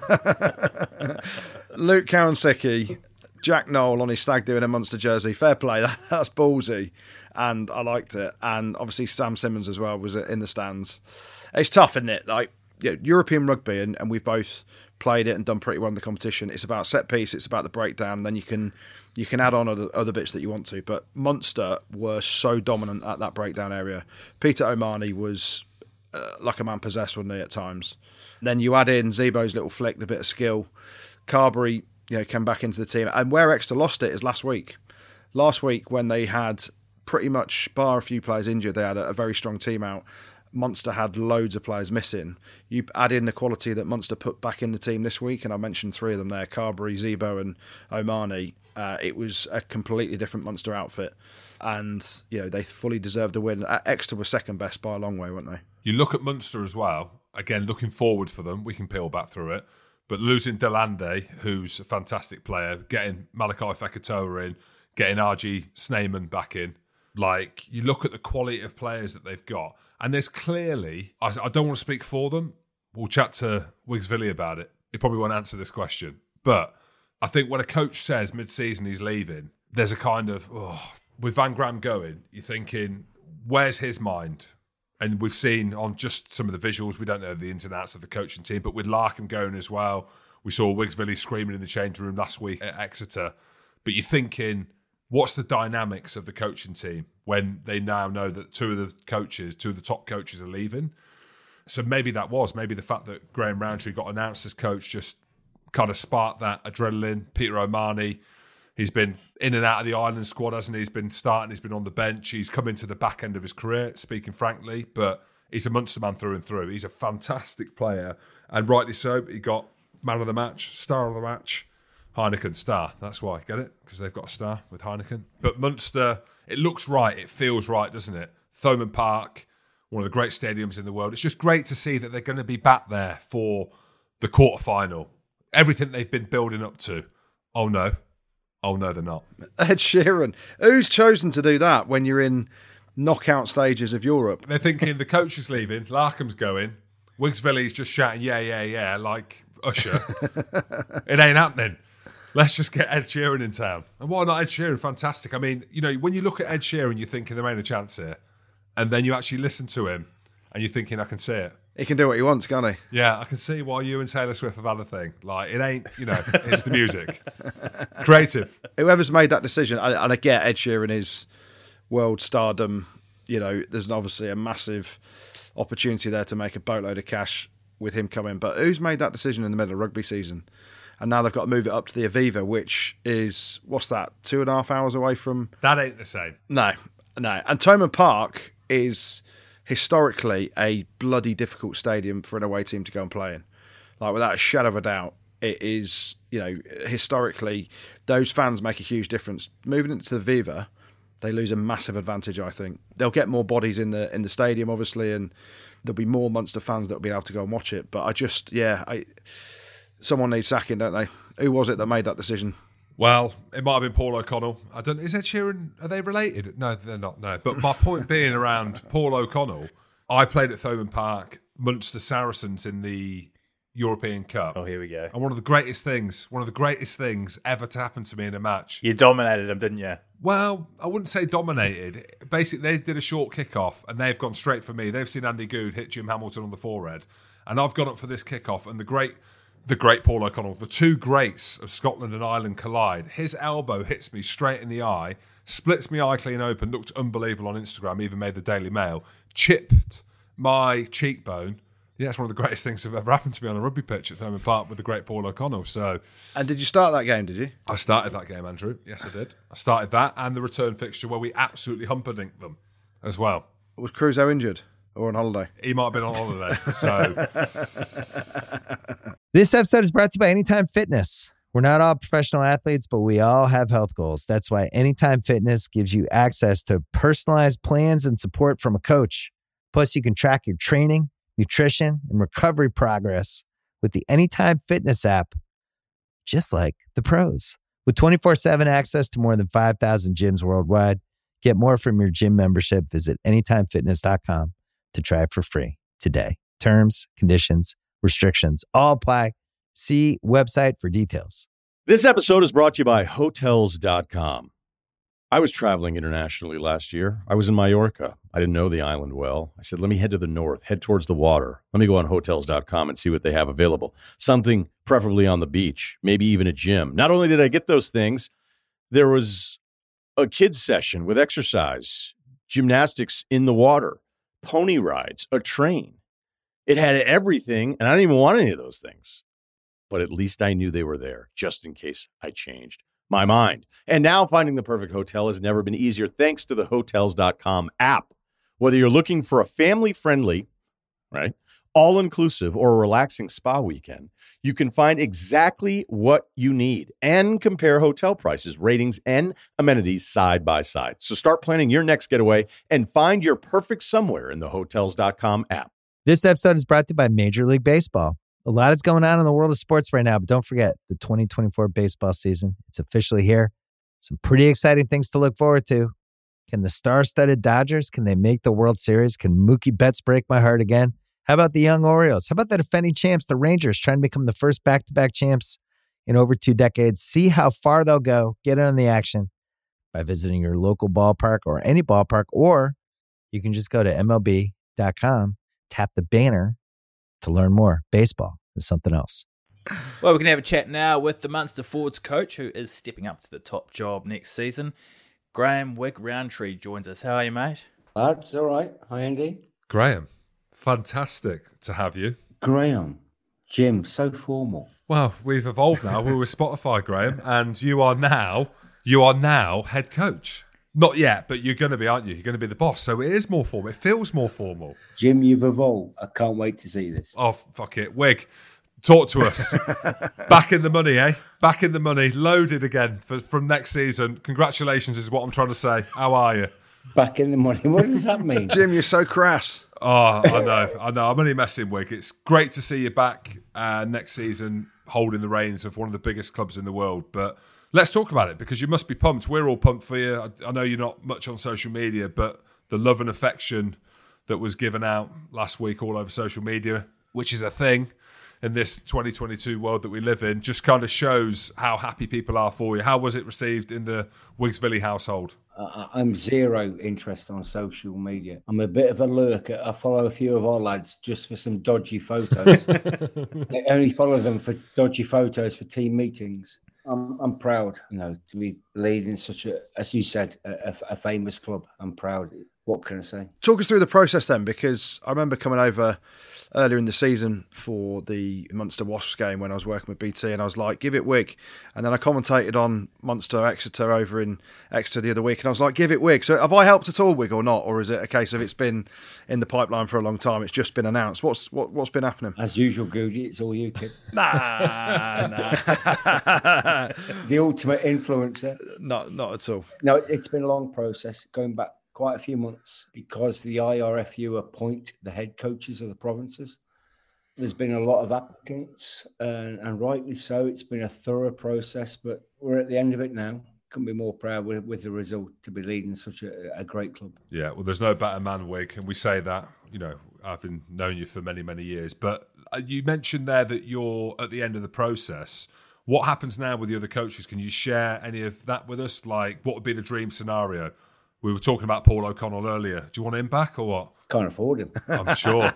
Luke Cowan-Sickie, Jack Noel on his stag do in a Munster jersey. Fair play, that, that's ballsy. And I liked it. And obviously Sam Simmons as well was in the stands. It's tough, isn't it? Like, you know, European rugby, and, and we've both played it and done pretty well in the competition. It's about set piece, it's about the breakdown. Then you can you can add on other, other bits that you want to. But Munster were so dominant at that breakdown area. Peter O'Mahony was uh, like a man possessed, wasn't he, at times? Then you add in Zebo's little flick, the bit of skill. Carberry, you know, came back into the team. And where Exeter lost it is last week. Last week when they had pretty much, bar a few players injured, they had a, a very strong team out. Munster had loads of players missing. You add in the quality that Munster put back in the team this week, and I mentioned three of them there, Carberry, Zebo and O'Mahony. Uh, it was a completely different Munster outfit. And, you know, they fully deserved the win. Exeter were second best by a long way, weren't they? You look at Munster as well. Again, looking forward for them. We can peel back through it. But losing Delande, who's a fantastic player, getting Malachi Fekitoa in, getting R G Sneyman back in. Like, you look at the quality of players that they've got, and there's clearly, I, I don't want to speak for them. We'll chat to Wiggsvilly about it. He probably won't answer this question. But I think when a coach says mid-season he's leaving, there's a kind of, oh, with Van Graham going, you're thinking, where's his mind? And we've seen on just some of the visuals, we don't know the ins and outs of the coaching team, but with Larkham going as well, we saw Wiggsvilly screaming in the change room last week at Exeter. But you're thinking, what's the dynamics of the coaching team when they now know that two of the coaches, two of the top coaches are leaving? So maybe that was, maybe the fact that Graham Rowntree got announced as coach just kind of sparked that adrenaline. Peter O'Mahony, he's been in and out of the Ireland squad, hasn't he? He's been starting, he's been on the bench. He's come into the back end of his career, speaking frankly, but he's a Munster man through and through. He's a fantastic player, and rightly so. He got man of the match, star of the match. Heineken star, that's why, get it? Because they've got a star with Heineken. But Munster, it looks right, it feels right, doesn't it? Thomond Park, one of the great stadiums in the world. It's just great to see that they're going to be back there for the quarter-final. Everything they've been building up to. Oh no. Oh no, they're not. Ed Sheeran. Who's chosen to do that when you're in knockout stages of Europe? They're thinking the coach is leaving, Larkham's going, Wiggsvilly's just shouting, yeah, yeah, yeah, like Usher. It ain't happening. Let's just get Ed Sheeran in town. And why not Ed Sheeran? Fantastic. I mean, you know, when you look at Ed Sheeran, you're thinking there ain't a chance here. And then you actually listen to him and you're thinking, I can see it. He can do what he wants, can't he? Yeah, I can see why you and Taylor Swift have had a thing. Like, it ain't, you know, it's the music. Creative. Whoever's made that decision, and I get Ed Sheeran is world stardom. You know, there's obviously a massive opportunity there to make a boatload of cash with him coming. But who's made that decision in the middle of rugby season? And now they've got to move it up to the Aviva, which is, what's that, two and a half hours away from... That ain't the same. No, no. And Thomond Park is historically a bloody difficult stadium for an away team to go and play in. Like, without a shadow of a doubt, it is, you know, historically, those fans make a huge difference. Moving into the Aviva, they lose a massive advantage, I think. They'll get more bodies in the in the stadium, obviously, and there'll be more Munster fans that will be able to go and watch it. But I just, yeah... I. Someone needs sacking, don't they? Who was it that made that decision? Well, it might have been Paul O'Connell. I don't. Is Ed Sheeran? Are they related? No, they're not. No. But my point being around Paul O'Connell, I played at Thomond Park, Munster Saracens in the European Cup. Oh, here we go. And one of the greatest things, one of the greatest things ever to happen to me in a match. You dominated them, didn't you? Well, I wouldn't say dominated. Basically, they did a short kick-off and they've gone straight for me. They've seen Andy Goode hit Jim Hamilton on the forehead. And I've gone up for this kickoff, and the great, the great Paul O'Connell, the two greats of Scotland and Ireland collide. His elbow hits me straight in the eye, splits my eye clean open, looked unbelievable on Instagram, even made the Daily Mail, chipped my cheekbone. Yeah, it's one of the greatest things that have ever happened to me on a rugby pitch at Thurman Park with the great Paul O'Connell. So, and did you start that game, did you? I started that game, Andrew. Yes, I did. I started that and the return fixture where we absolutely humperdinked them as well. Was Crusoe injured or on holiday? He might have been on holiday. So, This episode is brought to you by Anytime Fitness. We're not all professional athletes, but we all have health goals. That's why Anytime Fitness gives you access to personalized plans and support from a coach. Plus, you can track your training, nutrition, and recovery progress with the Anytime Fitness app, just like the pros. With twenty-four seven access to more than five thousand gyms worldwide, get more from your gym membership. Visit anytime fitness dot com to try it for free today. Terms, conditions, restrictions all apply. See website for details. This episode is brought to you by Hotels dot com. I was traveling internationally last year. I was in Mallorca. I didn't know the island well. I said, let me head to the north, head towards the water. Let me go on Hotels dot com and see what they have available. Something preferably on the beach, maybe even a gym. Not only did I get those things, there was a kids session with exercise, gymnastics in the water, pony rides, a train. It had everything, and I didn't even want any of those things. But at least I knew they were there, just in case I changed my mind. And now finding the perfect hotel has never been easier thanks to the Hotels dot com app. Whether you're looking for a family-friendly, right, all-inclusive or a relaxing spa weekend, you can find exactly what you need and compare hotel prices, ratings, and amenities side by side. So start planning your next getaway and find your perfect somewhere in the Hotels dot com app. This episode is brought to you by Major League Baseball. A lot is going on in the world of sports right now, but don't forget the twenty twenty-four baseball season. It's officially here. Some pretty exciting things to look forward to. Can the star-studded Dodgers, can they make the World Series? Can Mookie Betts break my heart again? How about the young Orioles? How about the defending champs, the Rangers, trying to become the first back-to-back champs in over two decades? See how far they'll go. Get in on the action by visiting your local ballpark or any ballpark, or you can just go to M L B dot com, tap the banner to learn more. Baseball is something else. Well, we can have a chat now with the Munster Forwards coach who is stepping up to the top job next season. Graham Wigg-Rowntree joins us. How are you, mate? That's all right. Hi, Andy. Graham, fantastic to have you. Graham, Jim, so formal. Well, we've evolved now. We're with Spotify, Graham, and you are now you are now head coach. Not yet, but you're going to be, aren't you? You're going to be the boss, so it is more formal. It feels more formal. Jim, you've evolved. I can't wait to see this. Oh, fuck it. Wig, talk to us. Back in the money, eh? Back in the money. Loaded again for, from next season. Congratulations is what I'm trying to say. How are you? Back in the money. What does that mean? Jim, you're so crass. Oh, I know. I know. I'm only messing, Wig. It's great to see you back uh, next season holding the reins of one of the biggest clubs in the world. But let's talk about it because you must be pumped. We're all pumped for you. I, I know you're not much on social media, but the love and affection that was given out last week all over social media, which is a thing in this twenty twenty-two world that we live in, just kind of shows how happy people are for you. How was it received in the Wiggsvilly household? Uh, I'm zero interest on social media. I'm a bit of a lurker. I follow a few of our lads just for some dodgy photos. I only follow them for dodgy photos for team meetings. I'm, I'm proud, you know, to be leading such a, as you said, a, a famous club. I'm proud. What can I say? Talk us through the process then, because I remember coming over earlier in the season for the Munster Wasps game when I was working with B T, and I was like, give it Wig. And then I commentated on Munster Exeter over in Exeter the other week, and I was like, give it Wig. So have I helped at all, Wig, or not? Or is it a case of it's been in the pipeline for a long time, it's just been announced? What's what, what's been happening? As usual, Goody, it's all you, kid. Nah, nah. The ultimate influencer. Not, not at all. No, it's been a long process, going back quite a few months, because the I R F U appoint the head coaches of the provinces. There's been a lot of applicants, and, and rightly so. It's been a thorough process, but we're at the end of it now. Couldn't be more proud with, with the result to be leading such a, a great club. Yeah, well, there's no better man, Wig, and we say that, you know, I've been known you for many, many years, but you mentioned there that you're at the end of the process. What happens now with the other coaches? Can you share any of that with us? Like, what would be the dream scenario? We were talking about Paul O'Connell earlier. Do you want him back or what? Can't afford him. I'm sure.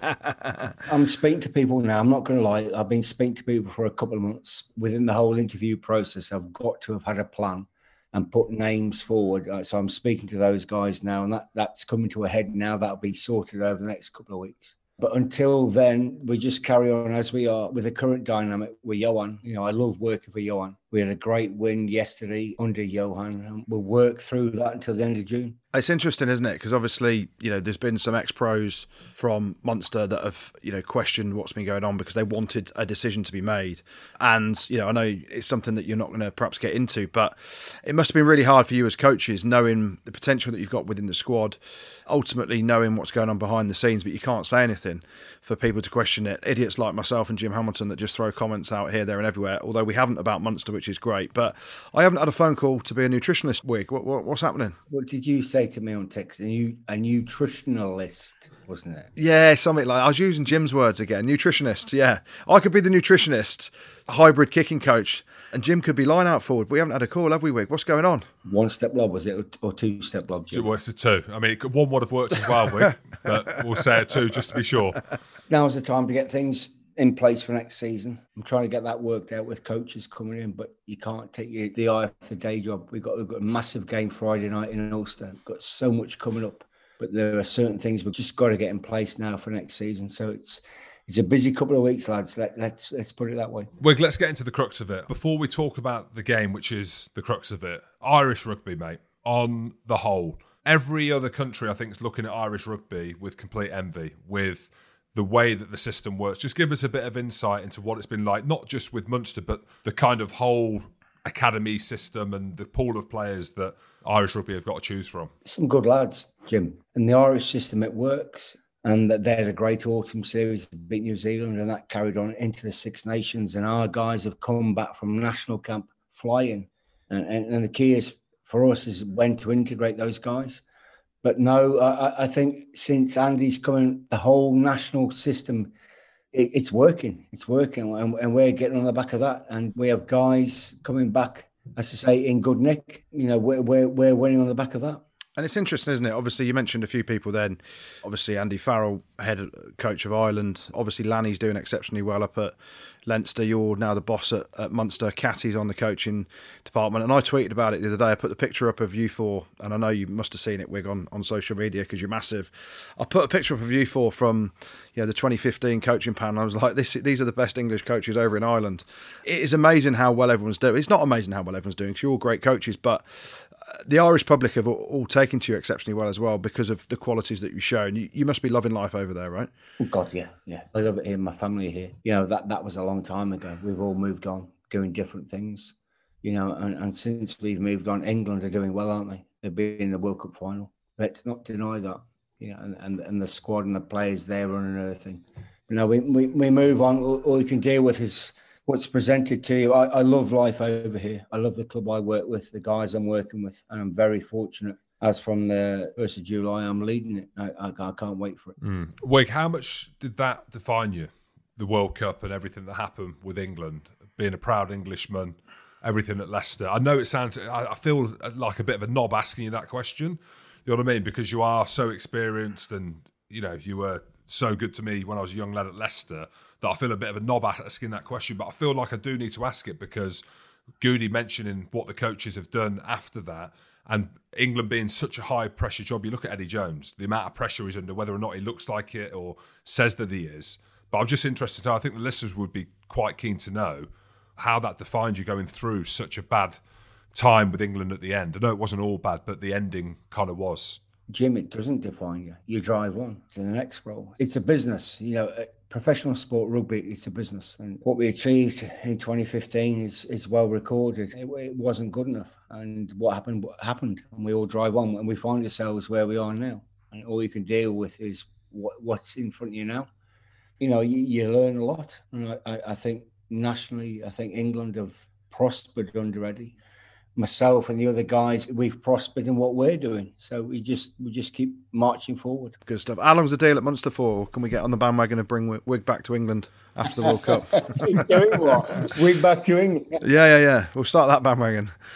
I'm speaking to people now. I'm not going to lie. I've been speaking to people for a couple of months. Within the whole interview process, I've got to have had a plan and put names forward. Uh, so I'm speaking to those guys now, and that, that's coming to a head now. That'll be sorted over the next couple of weeks. But until then, we just carry on as we are with the current dynamic with Johan. You know, I love working for Johan. We had a great win yesterday under Johan, and we'll work through that until the end of June. It's interesting, isn't it? Because obviously, you know, there's been some ex-pros from Munster that have, you know, questioned what's been going on because they wanted a decision to be made. And, you know, I know it's something that you're not going to perhaps get into, but it must have been really hard for you as coaches, knowing the potential that you've got within the squad, ultimately knowing what's going on behind the scenes, but you can't say anything for people to question it. Idiots like myself and Jim Hamilton that just throw comments out here, there and everywhere, although we haven't about Munster, which is great. But I haven't had a phone call to be a nutritionist week. What, what, what's happening? What did you say to me on text? A, new, a nutritionalist, wasn't it? Yeah, something like I was using Jim's words again. Nutritionist, yeah. I could be the nutritionist, hybrid kicking coach, and Jim could be line out forward. We haven't had a call, have we, Wig? What's going on? One step lob, was it? Or two step lob, Jim? Well, it's a two. I mean, one would have worked as well, Wig, but we'll say a two just to be sure. Now's the time to get things in place for next season. I'm trying to get that worked out with coaches coming in, but you can't take your, the eye off the day job. We've got, we've got a massive game Friday night in Ulster. We've got so much coming up, but there are certain things we've just got to get in place now for next season. So it's it's a busy couple of weeks, lads. Let, let's let's put it that way. Wig, let's get into the crux of it. Before we talk about the game, which is the crux of it, Irish rugby, mate, on the whole, every other country, I think, is looking at Irish rugby with complete envy, with the way that the system works. Just give us a bit of insight into what it's been like, not just with Munster, but the kind of whole academy system and the pool of players that Irish rugby have got to choose from. Some good lads, Jim. And the Irish system, it works. And that they had a great autumn series to beat New Zealand, and that carried on into the Six Nations. And our guys have come back from national camp flying. And, and, and the key is for us is when to integrate those guys. But no, I, I think since Andy's coming, the whole national system, it, it's working. It's working. And, and we're getting on the back of that. And we have guys coming back, as I say, in good nick. You know, we're, we're, we're winning on the back of that. And it's interesting, isn't it? Obviously, you mentioned a few people then. Obviously, Andy Farrell, head coach of Ireland. Obviously, Lanny's doing exceptionally well up at Leinster. You're now the boss at, at Munster. Catty's on the coaching department. And I tweeted about it the other day. I put the picture up of you four, and I know you must have seen it, Wig, on, on social media because you're massive. I put a picture up of you four from you know, the twenty fifteen coaching panel. I was like, this, these are the best English coaches over in Ireland. It is amazing how well everyone's doing. It's not amazing how well everyone's doing because you're all great coaches, but the Irish public have all taken to you exceptionally well as well because of the qualities that you've shown. You, you must be loving life over there, right? Oh God, yeah, yeah. I love it here. My family here. You know, that, that was a long time ago. We've all moved on, doing different things. You know, and, and since we've moved on, England are doing well, aren't they? They've been in the World Cup final. Let's not deny that. You know, and, and, and the squad and the players there are unearthing. But no, we, we, we move on. All, all you can deal with is what's presented to you. I, I love life over here. I love the club I work with, the guys I'm working with, and I'm very fortunate. As from the first of July, I'm leading it. I, I, I can't wait for it. Mm. Wig, how much did that define you? The World Cup and everything that happened with England, being a proud Englishman, everything at Leicester. I know it sounds, I, I feel like a bit of a knob asking you that question. You know what I mean? Because you are so experienced and, you know, you were so good to me when I was a young lad at Leicester that I feel a bit of a knob asking that question, but I feel like I do need to ask it because Goody mentioning what the coaches have done after that and England being such a high pressure job. You look at Eddie Jones, the amount of pressure he's under, whether or not he looks like it or says that he is. But I'm just interested to know, I think the listeners would be quite keen to know how that defined you going through such a bad time with England at the end. I know it wasn't all bad, but the ending kind of was. Jim, it doesn't define you. You drive on to the next role. It's a business. You know, professional sport rugby, it's a business. And what we achieved in twenty fifteen is, is well recorded. It, it wasn't good enough. And what happened, what happened. And we all drive on and we find ourselves where we are now. And all you can deal with is what, what's in front of you now. You know, you, you learn a lot. And I, I think nationally, I think England have prospered under Eddie. Myself and the other guys, we've prospered in what we're doing. So we just we just keep marching forward. Good stuff. How long's the deal at Munster for? Can we get on the bandwagon and bring Wig back to England after the World Cup? Doing what? Wig back to England? Yeah, yeah, yeah. We'll start that bandwagon.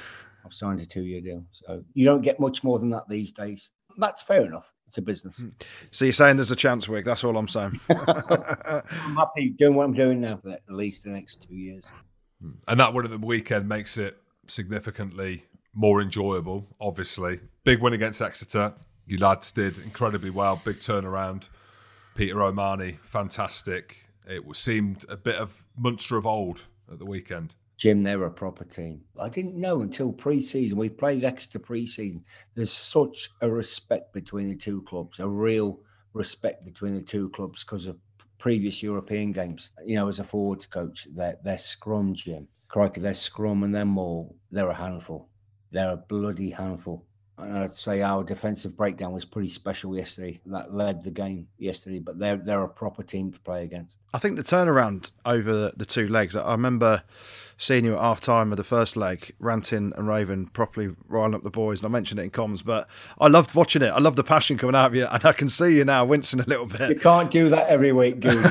I've signed a two-year deal. So you don't get much more than that these days. That's fair enough. It's a business. So you're saying there's a chance, Wig? That's all I'm saying. I'm happy doing what I'm doing now for at least the next two years. And that win at the weekend makes it significantly more enjoyable, obviously. Big win against Exeter. You lads did incredibly well. Big turnaround. Peter O'Mahony, fantastic. It seemed a bit of Munster of old at the weekend. Jim, they're a proper team. I didn't know until pre-season. We played Exeter pre-season. There's such a respect between the two clubs, a real respect between the two clubs because of previous European games. You know, as a forwards coach, their their scrum, Jim, crikey, their scrum and their maul, they're a handful. They're a bloody handful. And I'd say our defensive breakdown was pretty special yesterday. That led the game yesterday, but they're they're a proper team to play against. I think the turnaround over the, the two legs, I remember seeing you at half time of the first leg, ranting and raving, properly riling up the boys, and I mentioned it in comms, but I loved watching it. I love the passion coming out of you, and I can see you now wincing a little bit. You can't do that every week, Goody.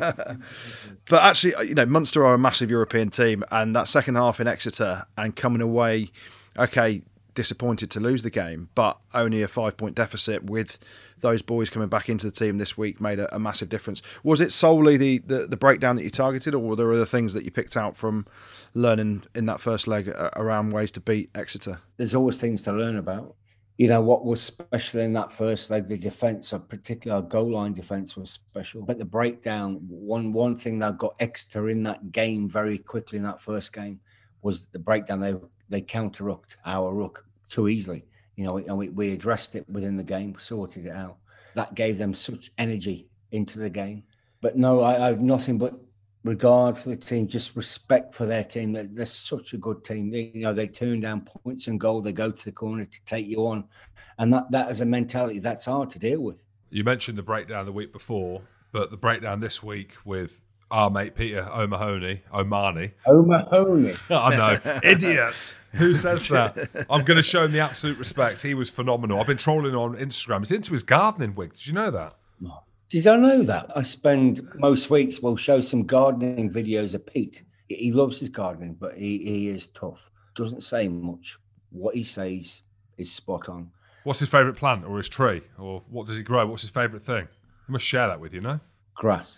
But actually, you know, Munster are a massive European team, and that second half in Exeter and coming away, okay, disappointed to lose the game, but only a five-point deficit with those boys coming back into the team this week made a, a massive difference. Was it solely the, the, the breakdown that you targeted, or were there other things that you picked out from learning in that first leg around ways to beat Exeter? There's always things to learn about. You know, what was special in that first leg, the defence, particularly our goal line defence was special. But the breakdown, one one thing that got Exeter in that game very quickly in that first game was the breakdown. They they counter-rucked our ruck too easily, you know, and we, we addressed it within the game, sorted it out. That gave them such energy into the game. But no, I, I have nothing but regard for the team, just respect for their team. They're, they're such a good team. They, you know, they turn down points and goal. They go to the corner to take you on. And that, that is a mentality that's hard to deal with. You mentioned the breakdown the week before, but the breakdown this week with our mate Peter O'Mahony, O'Mahony. O'Mahony. I know. Idiot. Who says that? I'm going to show him the absolute respect. He was phenomenal. I've been trolling on Instagram. He's into his gardening, Wig. Did you know that? Did I know that? I spend most weeks, we'll show some gardening videos of Pete. He loves his gardening, but he, he is tough. Doesn't say much. What he says is spot on. What's his favourite plant or his tree? Or what does he grow? What's his favourite thing? He must share that with you, no? Grass.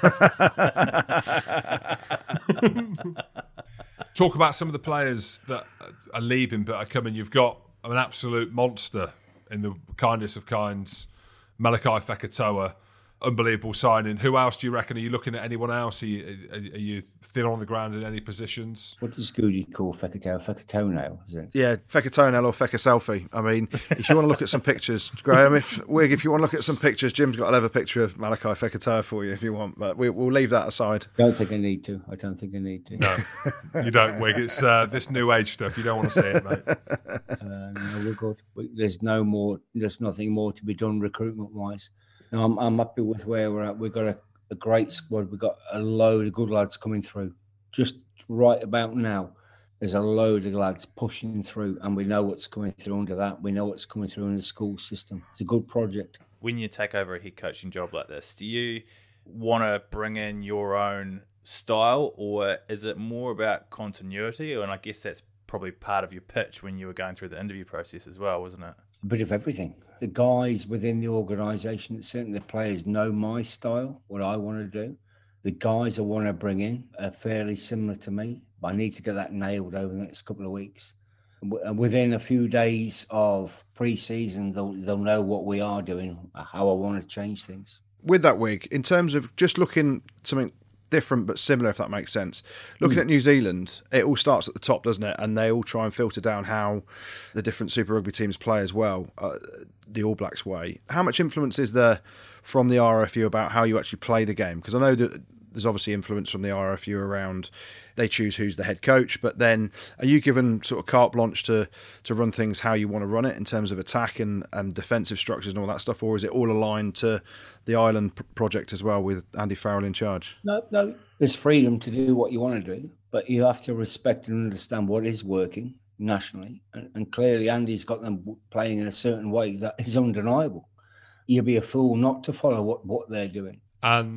Talk about some of the players that are leaving but are coming. You've got an absolute monster in the kindest of kinds, Malachi Fekitoa. Unbelievable signing. Who else do you reckon? Are you looking at anyone else? Are you, are you thin on the ground in any positions? What does Goody call Fekitoa? Fekitonail, is it? Yeah, Fekitonail or Feka selfie. I mean, if you want to look at some pictures, Graham, if Wig, if you want to look at some pictures, Jim's got a clever picture of Malachi Fekitoa for you if you want, but we, we'll leave that aside. Don't think I need to. I don't think I need to. No, you don't, Wig. It's uh, this new age stuff. You don't want to see it, mate. Uh, no, we're good. There's no more. There's nothing more to be done recruitment-wise. No, I'm, I'm happy with where we're at. We've got a, a great squad. We've got a load of good lads coming through. Just right about now, there's a load of lads pushing through, and we know what's coming through under that. We know what's coming through in the school system. It's a good project. When you take over a head coaching job like this, do you want to bring in your own style, or is it more about continuity? And I guess that's probably part of your pitch when you were going through the interview process as well, wasn't it? A bit of everything. The guys within the organisation, certainly the players, know my style, what I want to do. The guys I want to bring in are fairly similar to me, but I need to get that nailed over the next couple of weeks. And within a few days of pre-season, they'll, they'll know what we are doing, how I want to change things. With that, Wig, in terms of just looking something different but similar, if that makes sense. Looking mm. at New Zealand, it all starts at the top, doesn't it? And they all try and filter down how the different Super Rugby teams play as well, uh, the All Blacks way. How much influence is there from the R F U about how you actually play the game? Because I know that there's obviously influence from the R F U around they choose who's the head coach, but then are you given sort of carte blanche to to run things how you want to run it in terms of attack and, and defensive structures and all that stuff, or is it all aligned to the Island project as well with Andy Farrell in charge? No, no, there's freedom to do what you want to do, but you have to respect and understand what is working nationally, and, and clearly Andy's got them playing in a certain way that is undeniable. You'd be a fool not to follow what, what they're doing. And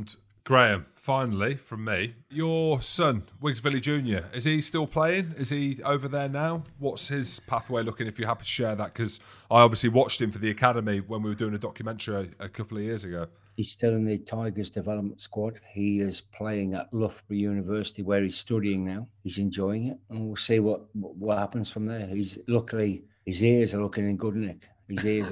Graham, finally, from me, your son, Wigsville Junior, is he still playing? Is he over there now? What's his pathway looking, if you're happy to share that? Because I obviously watched him for the academy when we were doing a documentary a, a couple of years ago. He's still in the Tigers development squad. He is playing at Loughborough University, where he's studying now. He's enjoying it, and we'll see what what happens from there. He's luckily his ears are looking in good nick. His ears.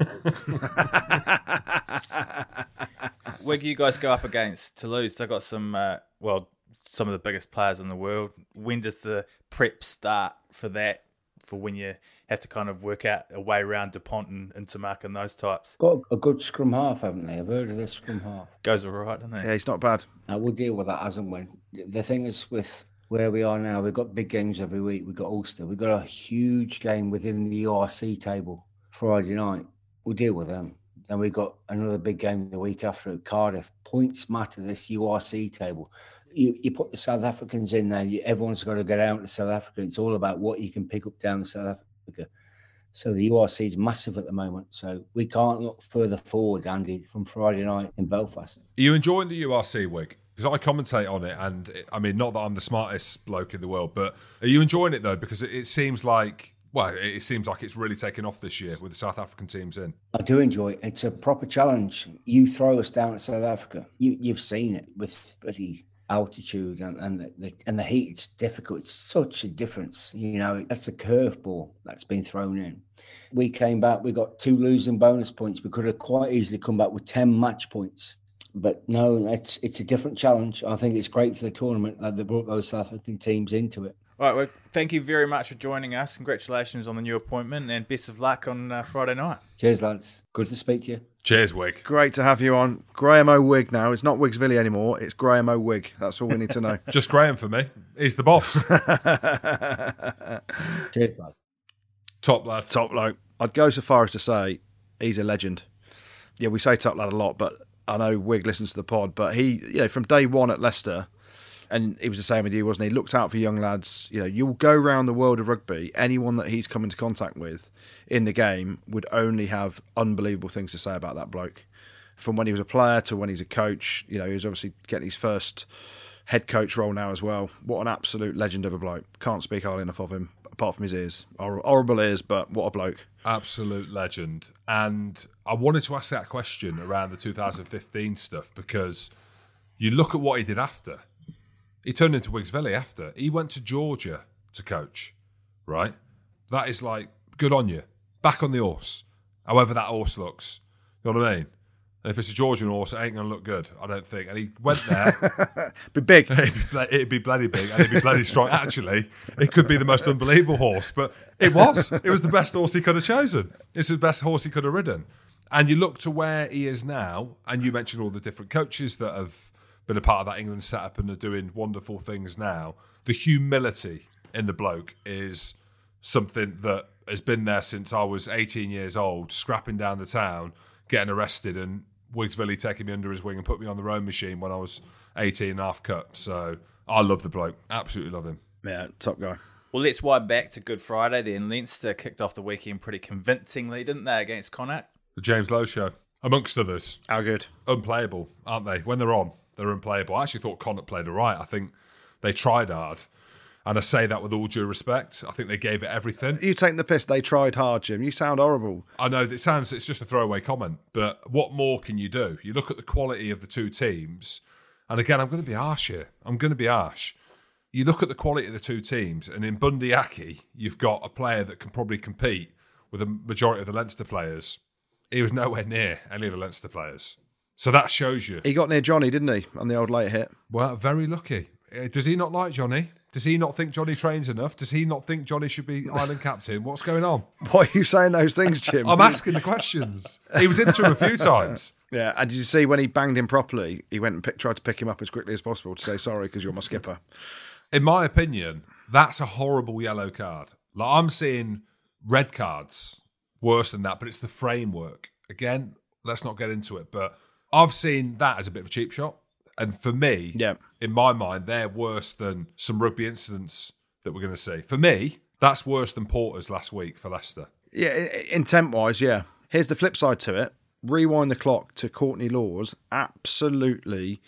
Are Where do you guys go up against Toulouse? They've got some, uh, well, some of the biggest players in the world. When does the prep start for that? For when you have to kind of work out a way around DuPont and Intermark and those types. Got a good scrum half, haven't they? I've heard of this scrum half. Goes all right, doesn't it? Yeah, he's not bad. Now, we'll deal with that as and when. The thing is with where we are now, we've got big games every week. We've got Ulster. We've got a huge game within the U R C table Friday night. We'll deal with them. Then we've got another big game the week after at Cardiff. Points matter, this U R C table. You, you put the South Africans in there, you, everyone's got to get out to South Africa. It's all about what you can pick up down in South Africa. So the U R C is massive at the moment. So we can't look further forward, Andy, from Friday night in Belfast. Are you enjoying the U R C, Wig? Because I commentate on it, and I mean, not that I'm the smartest bloke in the world, but are you enjoying it though? Because it, it seems like, well, it seems like it's really taken off this year with the South African teams in. I do enjoy it. It's a proper challenge. You throw us down at South Africa. You, you've seen it with bloody altitude and, and the, the and the heat. It's difficult. It's such a difference. You know, that's a curveball that's been thrown in. We came back, we got two losing bonus points. We could have quite easily come back with ten match points. But no, it's it's a different challenge. I think it's great for the tournament that they brought those South African teams into it. All right, well, thank you very much for joining us. Congratulations on the new appointment and best of luck on uh, Friday night. Cheers, lads. Good to speak to you. Cheers, Wig. Great to have you on. Graham O'Wig now. It's not Wigsville anymore. It's Graham O'Wig. That's all we need to know. Just Graham for me. He's the boss. Cheers, lads. Top lad. Top bloke. I'd go so far as to say he's a legend. Yeah, we say top lad a lot, but I know Wig listens to the pod, but he, you know, from day one at Leicester, and he was the same with you, wasn't he? He looked out for young lads. You know, you'll go around the world of rugby, anyone that he's come into contact with in the game would only have unbelievable things to say about that bloke. From when he was a player to when he's a coach, you know, he was obviously getting his first head coach role now as well. What an absolute legend of a bloke. Can't speak highly enough of him, apart from his ears. Hor- horrible ears, but what a bloke. Absolute legend. And I wanted to ask that question around the two thousand fifteen stuff, because you look at what he did after. He turned into Wigsville after. He went to Georgia to coach, right? That is like, good on you. Back on the horse. However that horse looks. You know what I mean? And if it's a Georgian horse, it ain't going to look good, I don't think. And he went there. Be big. It'd be, ble- it'd be bloody big and it'd be bloody strong. Actually, it could be the most unbelievable horse, but it was. It was the best horse he could have chosen. It's the best horse he could have ridden. And you look to where he is now, and you mentioned all the different coaches that have been a part of that England setup and are doing wonderful things now. The humility in the bloke is something that has been there since I was eighteen years old, scrapping down the town, getting arrested, and Wigsville taking me under his wing and put me on the rowing machine when I was eighteen and a half cup. So I love the bloke. Absolutely love him. Yeah, top guy. Well, let's wind back to Good Friday then. Leinster kicked off the weekend pretty convincingly, didn't they, against Connacht? The James Lowe Show, amongst others. How good. Unplayable, aren't they? When they're on, they're unplayable. I actually thought Connacht played all right. I think they tried hard. And I say that with all due respect. I think they gave it everything. You taking the piss. They tried hard, Jim. You sound horrible. I know it sounds, it's just a throwaway comment, but what more can you do? You look at the quality of the two teams, and again, I'm going to be harsh here. I'm going to be harsh. You look at the quality of the two teams, and in Bundy Aki, you've got a player that can probably compete with a majority of the Leinster players. He was nowhere near any of the Leinster players. So that shows you. He got near Johnny, didn't he, on the old late hit? Well, very lucky. Does he not like Johnny? Does he not think Johnny trains enough? Does he not think Johnny should be Ireland captain? What's going on? Why are you saying those things, Jim? I'm asking the questions. He was into him a few times. Yeah, and did you see when he banged him properly, he went and pick, tried to pick him up as quickly as possible to say sorry because you're my skipper. In my opinion, that's a horrible yellow card. Like, I'm seeing red cards worse than that, but it's the framework. Again, let's not get into it, but I've seen that as a bit of a cheap shot. And for me, yeah. in my mind, they're worse than some rugby incidents that we're going to see. For me, that's worse than Porter's last week for Leicester. Yeah, intent-wise, yeah. Here's the flip side to it. Rewind the clock to Courtney Lawes absolutely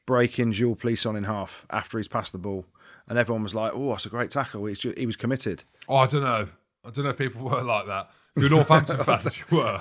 breaking Jules Plisson in half after he's passed the ball. And everyone was like, oh, that's a great tackle. He's just, he was committed. Oh, I don't know. I don't know if people were like that. If you're Northampton fans, you were.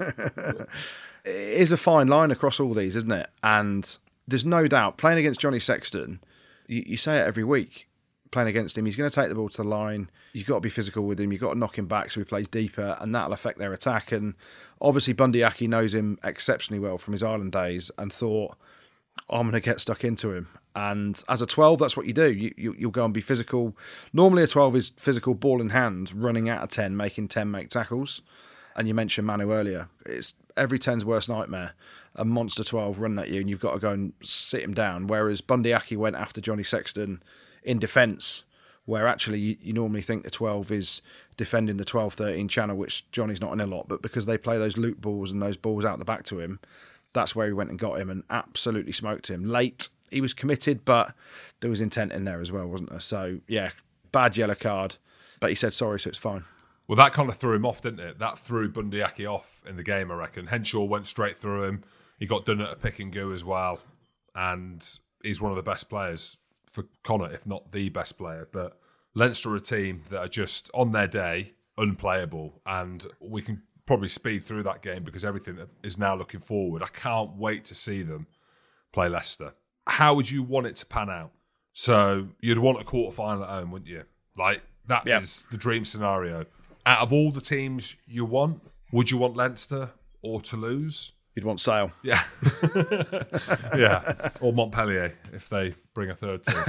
It is a fine line across all these, isn't it? And there's no doubt, playing against Johnny Sexton, you, you say it every week, playing against him, he's going to take the ball to the line. You've got to be physical with him. You've got to knock him back so he plays deeper, and that'll affect their attack. And obviously, Bundee Aki knows him exceptionally well from his Ireland days and thought, I'm going to get stuck into him. And as a twelve, that's what you do. You, you, you'll go and be physical. Normally, a twelve is physical, ball in hand, running out of ten, making ten make tackles. And you mentioned Manu earlier. It's every ten's worst nightmare. A monster twelve running at you, and you've got to go and sit him down. Whereas Bundee Aki went after Johnny Sexton in defence, where actually you, you normally think the twelve is defending the twelve thirteen channel, which Johnny's not in a lot. But because they play those loop balls and those balls out the back to him, that's where he went and got him and absolutely smoked him. Late, he was committed, but there was intent in there as well, wasn't there? So, yeah, bad yellow card. But he said sorry, so it's fine. Well, that kind of threw him off, didn't it? That threw Bundee Aki off in the game, I reckon. Henshaw went straight through him. He got done at a pick and go as well. And he's one of the best players for Connacht, if not the best player. But Leinster are a team that are just, on their day, unplayable. And we can probably speed through that game because everything is now looking forward. I can't wait to see them play Leicester. How would you want it to pan out? So you'd want a quarter-final at home, wouldn't you? Like, that Yep. is the dream scenario. Out of all the teams you want, would you want Leinster or Toulouse? You'd want Sale. Yeah. yeah. Or Montpellier, if they bring a third team.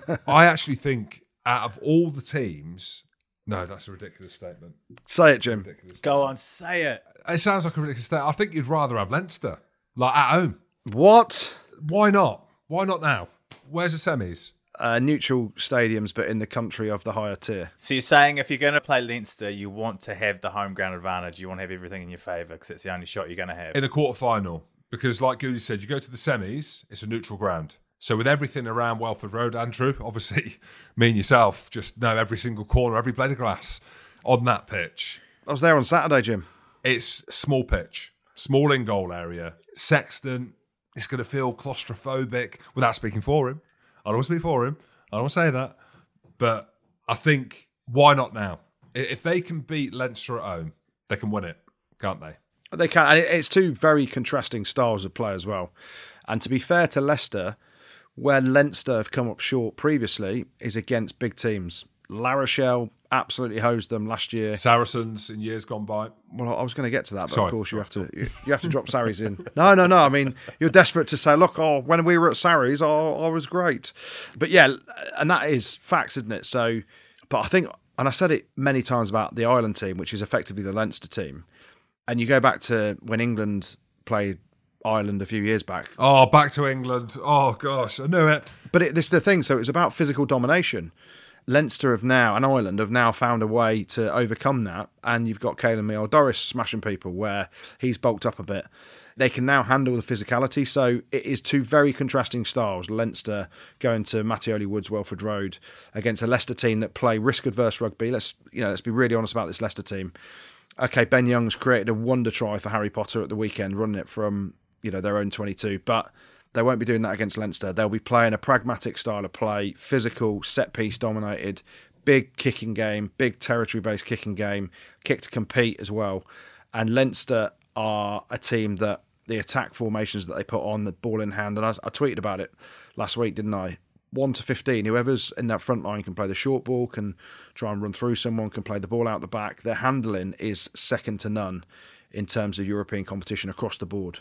I actually think out of all the teams... No, that's a ridiculous statement. Say it, Jim. Ridiculous Go on, say it. It sounds like a ridiculous statement. I think you'd rather have Leinster, like at home. What? Why not? Why not now? Where's the semis? Uh, neutral stadiums, but in the country of the higher tier. So you're saying if you're going to play Leinster, you want to have the home ground advantage. You want to have everything in your favour because it's the only shot you're going to have. In a quarter final. Because like Goody said, you go to the semis, it's a neutral ground. So with everything around Welford Road, Andrew, obviously me and yourself just know every single corner, every blade of grass on that pitch. I was there on Saturday, Jim. It's a small pitch, small in goal area. Sexton is going to feel claustrophobic without speaking for him. I don't want to speak for him. I don't want to say that. But I think, why not now? If they can beat Leinster at home, they can win it, can't they? They can. And it's two very contrasting styles of play as well. And to be fair to Leicester, where Leinster have come up short previously is against big teams. La Rochelle absolutely hosed them last year. Saracens in years gone by. Well, I was going to get to that, but Sorry. of course you have to you, you have to drop Sarries in. No, no, no. I mean, you're desperate to say, look, oh, when we were at Sarries, oh, I was great. But yeah, and that is facts, isn't it? So, but I think, and I said it many times about the Ireland team, which is effectively the Leinster team. And you go back to when England played Ireland a few years back. Oh, back to England. Oh, gosh, I knew it. But it, this is the thing. So it's about physical domination. Leinster have now, and Ireland have now found a way to overcome that. And you've got Caelan Miall Doris smashing people where he's bulked up a bit. They can now handle the physicality. So it is two very contrasting styles. Leinster going to Mattioli Woods, Welford Road against a Leicester team that play risk-adverse rugby. Let's you know, let's be really honest about this Leicester team. Okay, Ben Young's created a wonder try for Harry Potter at the weekend, running it from you know their own twenty-two, but they won't be doing that against Leinster. They'll be playing a pragmatic style of play, physical, set-piece dominated, big kicking game, big territory-based kicking game, kick to compete as well. And Leinster are a team that the attack formations that they put on, the ball in hand, and I, I tweeted about it last week, didn't I? one to fifteen, whoever's in that front line can play the short ball, can try and run through someone, can play the ball out the back. Their handling is second to none in terms of European competition across the board.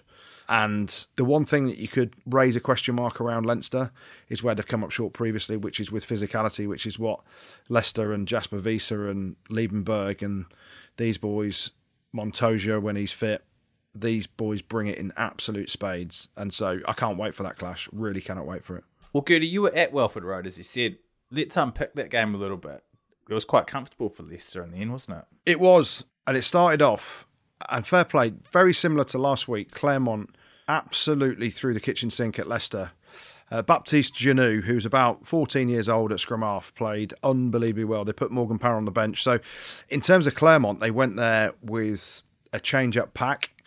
And the one thing that you could raise a question mark around Leinster is where they've come up short previously, which is with physicality, which is what Leicester and Jasper Wiese and Liebenberg and these boys, Montoya when he's fit, these boys bring it in absolute spades. And so I can't wait for that clash. Really cannot wait for it. Well, Gertie, you were at Welford Road, as you said. Let's unpick that game a little bit. It was quite comfortable for Leicester in the end, wasn't it? It was. And it started off, and fair play, very similar to last week, Claremont absolutely threw the kitchen sink at Leicester. Uh, Baptiste Janou, who's about fourteen years old at scrum half, played unbelievably well. They put Morgan Parra on the bench. So in terms of Claremont, they went there with a change-up pack.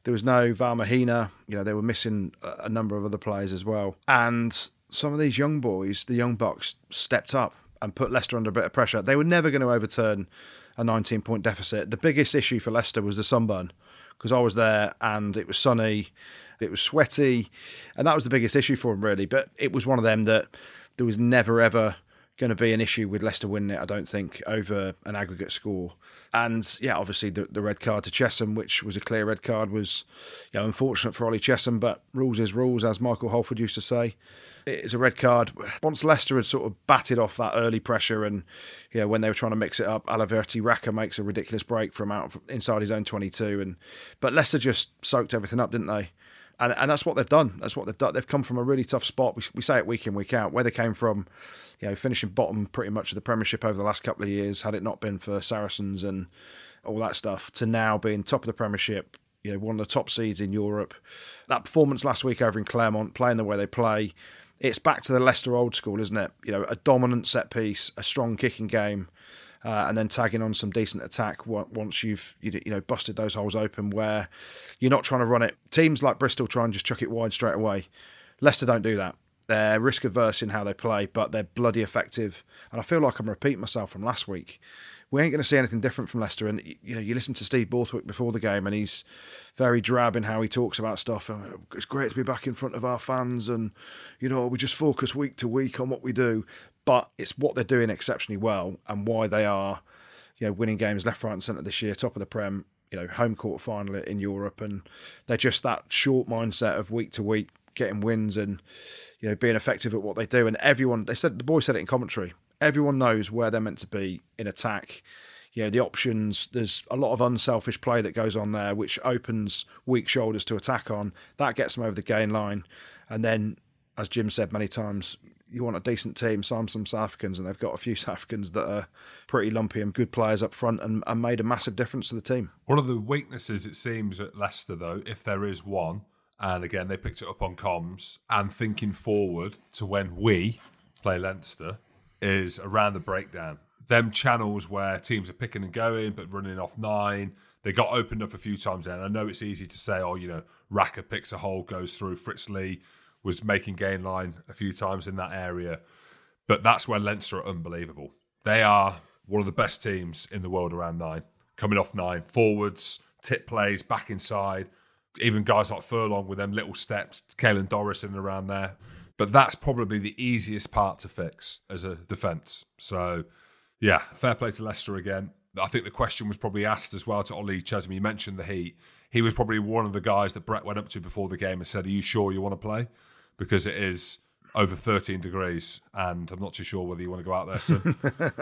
There was no Valmahina. You know, they were missing a number of other players as well. And some of these young boys, the young bucks, stepped up and put Leicester under a bit of pressure. They were never going to overturn a nineteen-point deficit. The biggest issue for Leicester was the sunburn, because I was there and it was sunny, it was sweaty, and that was the biggest issue for them, really. But it was one of them that there was never, ever going to be an issue with Leicester winning it, I don't think, over an aggregate score. And yeah, obviously the, the red card to Chesham, which was a clear red card, was, you know, unfortunate for Ollie Chesham, but rules is rules, as Michael Holford used to say. It's a red card. Once Leicester had sort of batted off that early pressure, and you know, when they were trying to mix it up, Alaverti Raka makes a ridiculous break from out inside his own twenty-two, and but Leicester just soaked everything up, didn't they? And and that's what they've done. That's what they've done. They've come from a really tough spot. We, we say it week in, week out. Where they came from, you know, finishing bottom pretty much of the Premiership over the last couple of years, had it not been for Saracens and all that stuff, to now being top of the Premiership, you know, one of the top seeds in Europe. That performance last week over in Claremont, playing the way they play, it's back to the Leicester old school, isn't it? You know, a dominant set piece, a strong kicking game, uh, and then tagging on some decent attack once you've you know busted those holes open, where you're not trying to run it. Teams like Bristol try and just chuck it wide straight away. Leicester don't do that. They're risk averse in how they play, but they're bloody effective. And I feel like I'm repeating myself from last week. We ain't going to see anything different from Leicester. And you know, you listen to Steve Borthwick before the game, and he's very drab in how he talks about stuff. It's great to be back in front of our fans, and you know, we just focus week to week on what we do. But it's what they're doing exceptionally well, and why they are, you know, winning games left, right, and centre this year, top of the Prem. You know, home court final in Europe, and they're just that short mindset of week to week, getting wins and you know being effective at what they do. And everyone, they said, the boys said it in commentary, everyone knows where they're meant to be in attack. You know, the options, there's a lot of unselfish play that goes on there, which opens weak shoulders to attack on. That gets them over the gain line. And then, as Jim said many times, you want a decent team, sign some South Africans, and they've got a few South Africans that are pretty lumpy and good players up front, and, and made a massive difference to the team. One of the weaknesses, it seems, at Leicester, though, if there is one, and again, they picked it up on comms, and thinking forward to when we play Leinster, is around the breakdown. Them channels where teams are picking and going, but running off nine, they got opened up a few times there. And I know it's easy to say, oh, you know, Raka picks a hole, goes through. Fritz Lee was making gain line a few times in that area. But that's where Leinster are unbelievable. They are one of the best teams in the world around nine. Coming off nine, forwards, tip plays, back inside. Even guys like Furlong with them little steps, Caelan Doris in and around there. But that's probably the easiest part to fix as a defence. So, yeah, fair play to Leicester again. I think the question was probably asked as well to Ollie Chesham. You mentioned the heat. He was probably one of the guys that Brett went up to before the game and said, are you sure you want to play? Because it is over thirteen degrees, and I'm not too sure whether you want to go out there soon.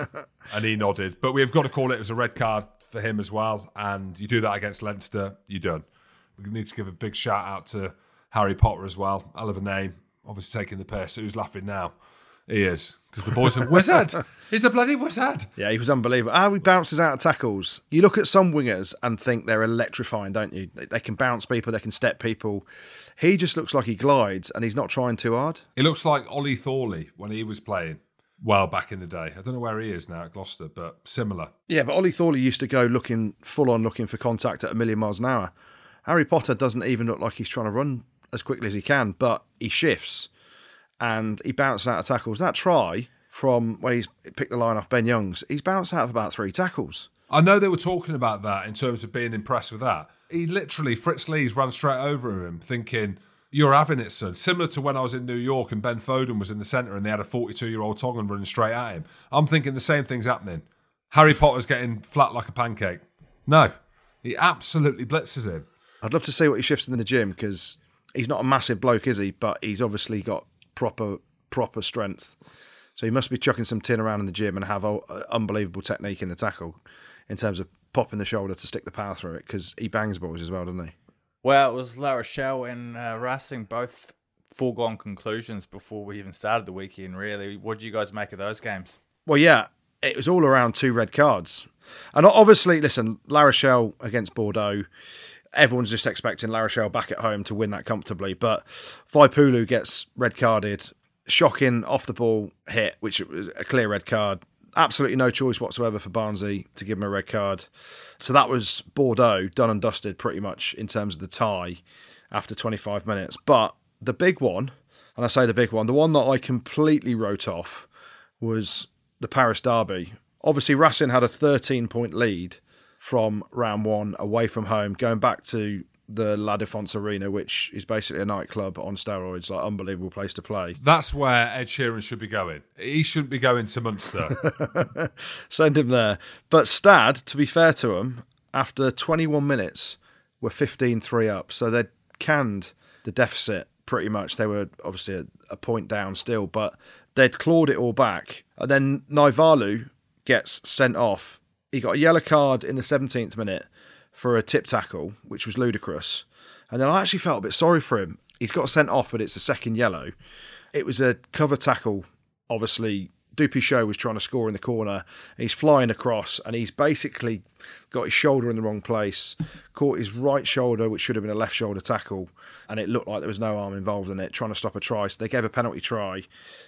And he nodded. But we've got to call it as a red card for him as well. And you do that against Leinster, you're done. We need to give a big shout out to Harry Potter as well. Hell of a name. Obviously taking the piss. Who's laughing now? He is. Because the boys are wizard. He's a bloody wizard. Yeah, he was unbelievable. How he bounces out of tackles. You look at some wingers and think they're electrifying, don't you? They can bounce people, they can step people. He just looks like he glides, and he's not trying too hard. He looks like Ollie Thorley when he was playing well back in the day. I don't know where he is now at Gloucester, but similar. Yeah, but Ollie Thorley used to go looking full on looking for contact at a million miles an hour. Harry Potter doesn't even look like he's trying to run as quickly as he can, but he shifts and he bounces out of tackles. That try from when he's picked the line off Ben Youngs, he's bounced out of about three tackles. I know they were talking about that in terms of being impressed with that. He literally, Fritz Lee's ran straight over him thinking, you're having it, son. Similar to when I was in New York and Ben Foden was in the centre and they had a forty-two-year-old Tongan running straight at him. I'm thinking the same thing's happening. Harry Potter's getting flat like a pancake. No, he absolutely blitzes him. I'd love to see what he shifts in the gym, because he's not a massive bloke, is he? But he's obviously got proper proper strength. So he must be chucking some tin around in the gym and have a, a unbelievable technique in the tackle in terms of popping the shoulder to stick the power through it, because he bangs boys as well, doesn't he? Well, it was La Rochelle and uh, Racing, both foregone conclusions before we even started the weekend, really. What did you guys make of those games? Well, yeah, it was all around two red cards. And obviously, listen, La Rochelle against Bordeaux, everyone's just expecting La Rochelle back at home to win that comfortably. But Vaipulu gets red carded, shocking off the ball hit, which was a clear red card. absolutely no choice whatsoever for Barnsley to give him a red card. So that was Bordeaux done and dusted pretty much in terms of the tie after twenty-five minutes. But the big one, and I say the big one, the one that I completely wrote off was the Paris derby. Obviously, Racing had a thirteen-point lead from round one away from home, going back to the La Défense Arena, which is basically a nightclub on steroids, like unbelievable place to play. That's where Ed Sheeran should be going. He shouldn't be going to Munster. Send him there. But Stad, to be fair to them, after twenty-one minutes, were fifteen three up. So they'd canned the deficit pretty much. They were obviously a, a point down still, but they'd clawed it all back. And then Naivalu gets sent off. He got a yellow card in the seventeenth minute for a tip tackle, which was ludicrous. And then I actually felt a bit sorry for him. He's got sent off, but it's the second yellow. It was a cover tackle. Obviously, Dupichot was trying to score in the corner. He's flying across, and he's basically got his shoulder in the wrong place, caught his right shoulder, which should have been a left shoulder tackle, and it looked like there was no arm involved in it, trying to stop a try. So they gave a penalty try,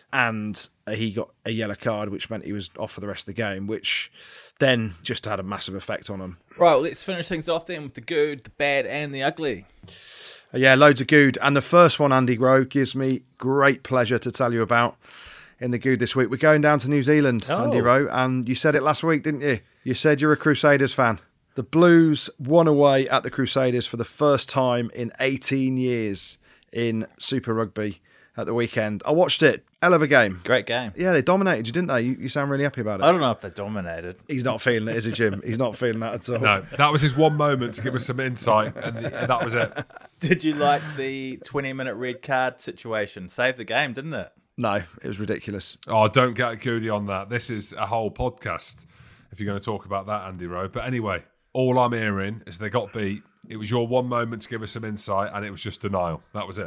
and he got a yellow card, which meant he was off for the rest of the game, which then just had a massive effect on him. Right, well, let's finish things off then with the good, the bad, and the ugly. Yeah, loads of good. And the first one, Andy Rowe, gives me great pleasure to tell you about in the good this week. We're going down to New Zealand, oh. Andy Rowe, and you said it last week, didn't you? You said you're a Crusaders fan. The Blues won away at the Crusaders for the first time in eighteen years in Super Rugby at the weekend. I watched it. Hell of a game. Great game. Yeah, they dominated you, didn't they? You, you sound really happy about it. I don't know if they dominated. He's not feeling it, is he, Jim? He's not feeling that at all. No, that was his one moment to give us some insight, and, the, and that was it. Did you like the twenty-minute red card situation? Saved the game, didn't it? No, it was ridiculous. Oh, don't get goody on that. This is a whole podcast if you're going to talk about that, Andy Rowe. But anyway, all I'm hearing is they got beat. It was your one moment to give us some insight, and it was just denial. That was it.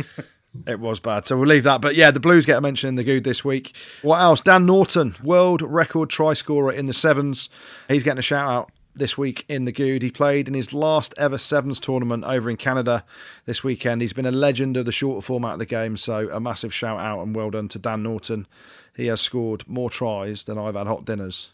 It was bad, so we'll leave that. But yeah, the Blues get a mention in the good this week. What else? Dan Norton, world record try scorer in the sevens. He's getting a shout out this week in the good. He played in his last ever sevens tournament over in Canada this weekend. He's been a legend of the shorter format of the game, so a massive shout out and well done to Dan Norton. He has scored more tries than I've had hot dinners.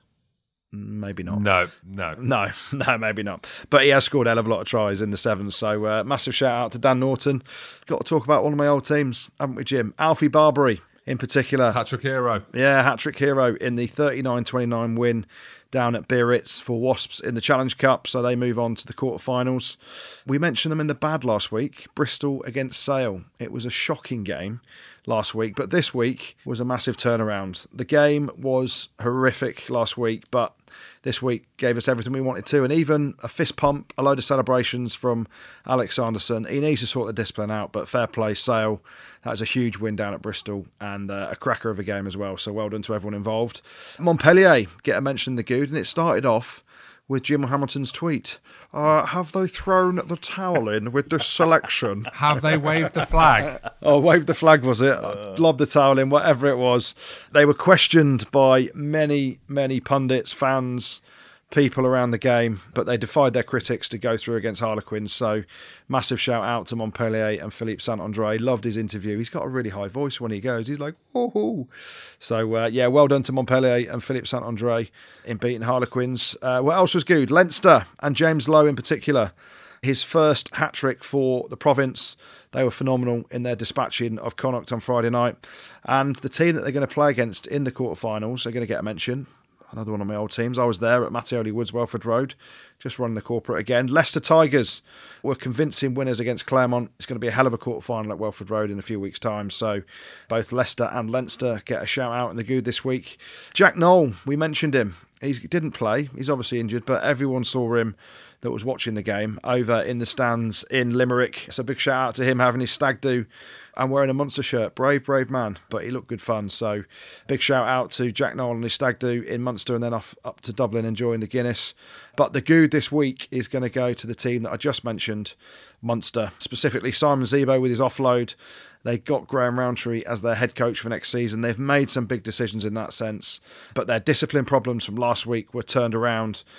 Maybe not. No, no. No, no, maybe not. But he has scored a hell of a lot of tries in the sevens. So uh, massive shout out to Dan Norton. Got to talk about one of my old teams, haven't we, Jim? Alfie Barbary in particular. Hat-trick hero. Yeah, hat-trick hero in the thirty-nine twenty-nine win down at Biarritz for Wasps in the Challenge Cup. So they move on to the quarterfinals. We mentioned them in the bad last week. Bristol against Sale. It was a shocking game last week, but this week was a massive turnaround. The game was horrific last week, but this week gave us everything we wanted to, and even a fist pump, a load of celebrations from Alex Sanderson. He needs to sort the discipline out, but fair play, Sale. That was a huge win down at Bristol, and uh, a cracker of a game as well, so well done to everyone involved. Montpellier get a mention in the good, and it started off with Jim Hamilton's tweet. Uh, have they thrown the towel in with this selection? Have they waved the flag? Oh, waved the flag, was it? Uh, Lobbed the towel in, whatever it was. They were questioned by many, many pundits, fans, people around the game, but they defied their critics to go through against Harlequins. So massive shout out to Montpellier and Philippe Saint-André. Loved his interview. He's got a really high voice when he goes. He's like, oh. So uh, yeah, well done to Montpellier and Philippe Saint-André in beating Harlequins. Uh, what else was good? Leinster and James Lowe in particular. His first hat-trick for the province. They were phenomenal in their dispatching of Connacht on Friday night. And the team that they're going to play against in the quarterfinals are going to get a mention. Another one of my old teams. I was there at Mattioli Woods, Welford Road, just running the corporate again. Leicester Tigers were convincing winners against Claremont. It's going to be a hell of a quarter-final at Welford Road in a few weeks' time. So both Leicester and Leinster get a shout-out in the good this week. Jack Knoll, we mentioned him. He didn't play. He's obviously injured, but everyone saw him that was watching the game over in the stands in Limerick. So big shout-out to him having his stag do and wearing a Munster shirt. Brave, brave man, but he looked good fun. So big shout out to Jack Knoll and his stag do in Munster, and then off up to Dublin enjoying the Guinness. But the good this week is going to go to the team that I just mentioned, Munster. Specifically Simon Zebo with his offload. They got Graham Rowntree as their head coach for next season. They've made some big decisions in that sense, but their discipline problems from last week were turned around.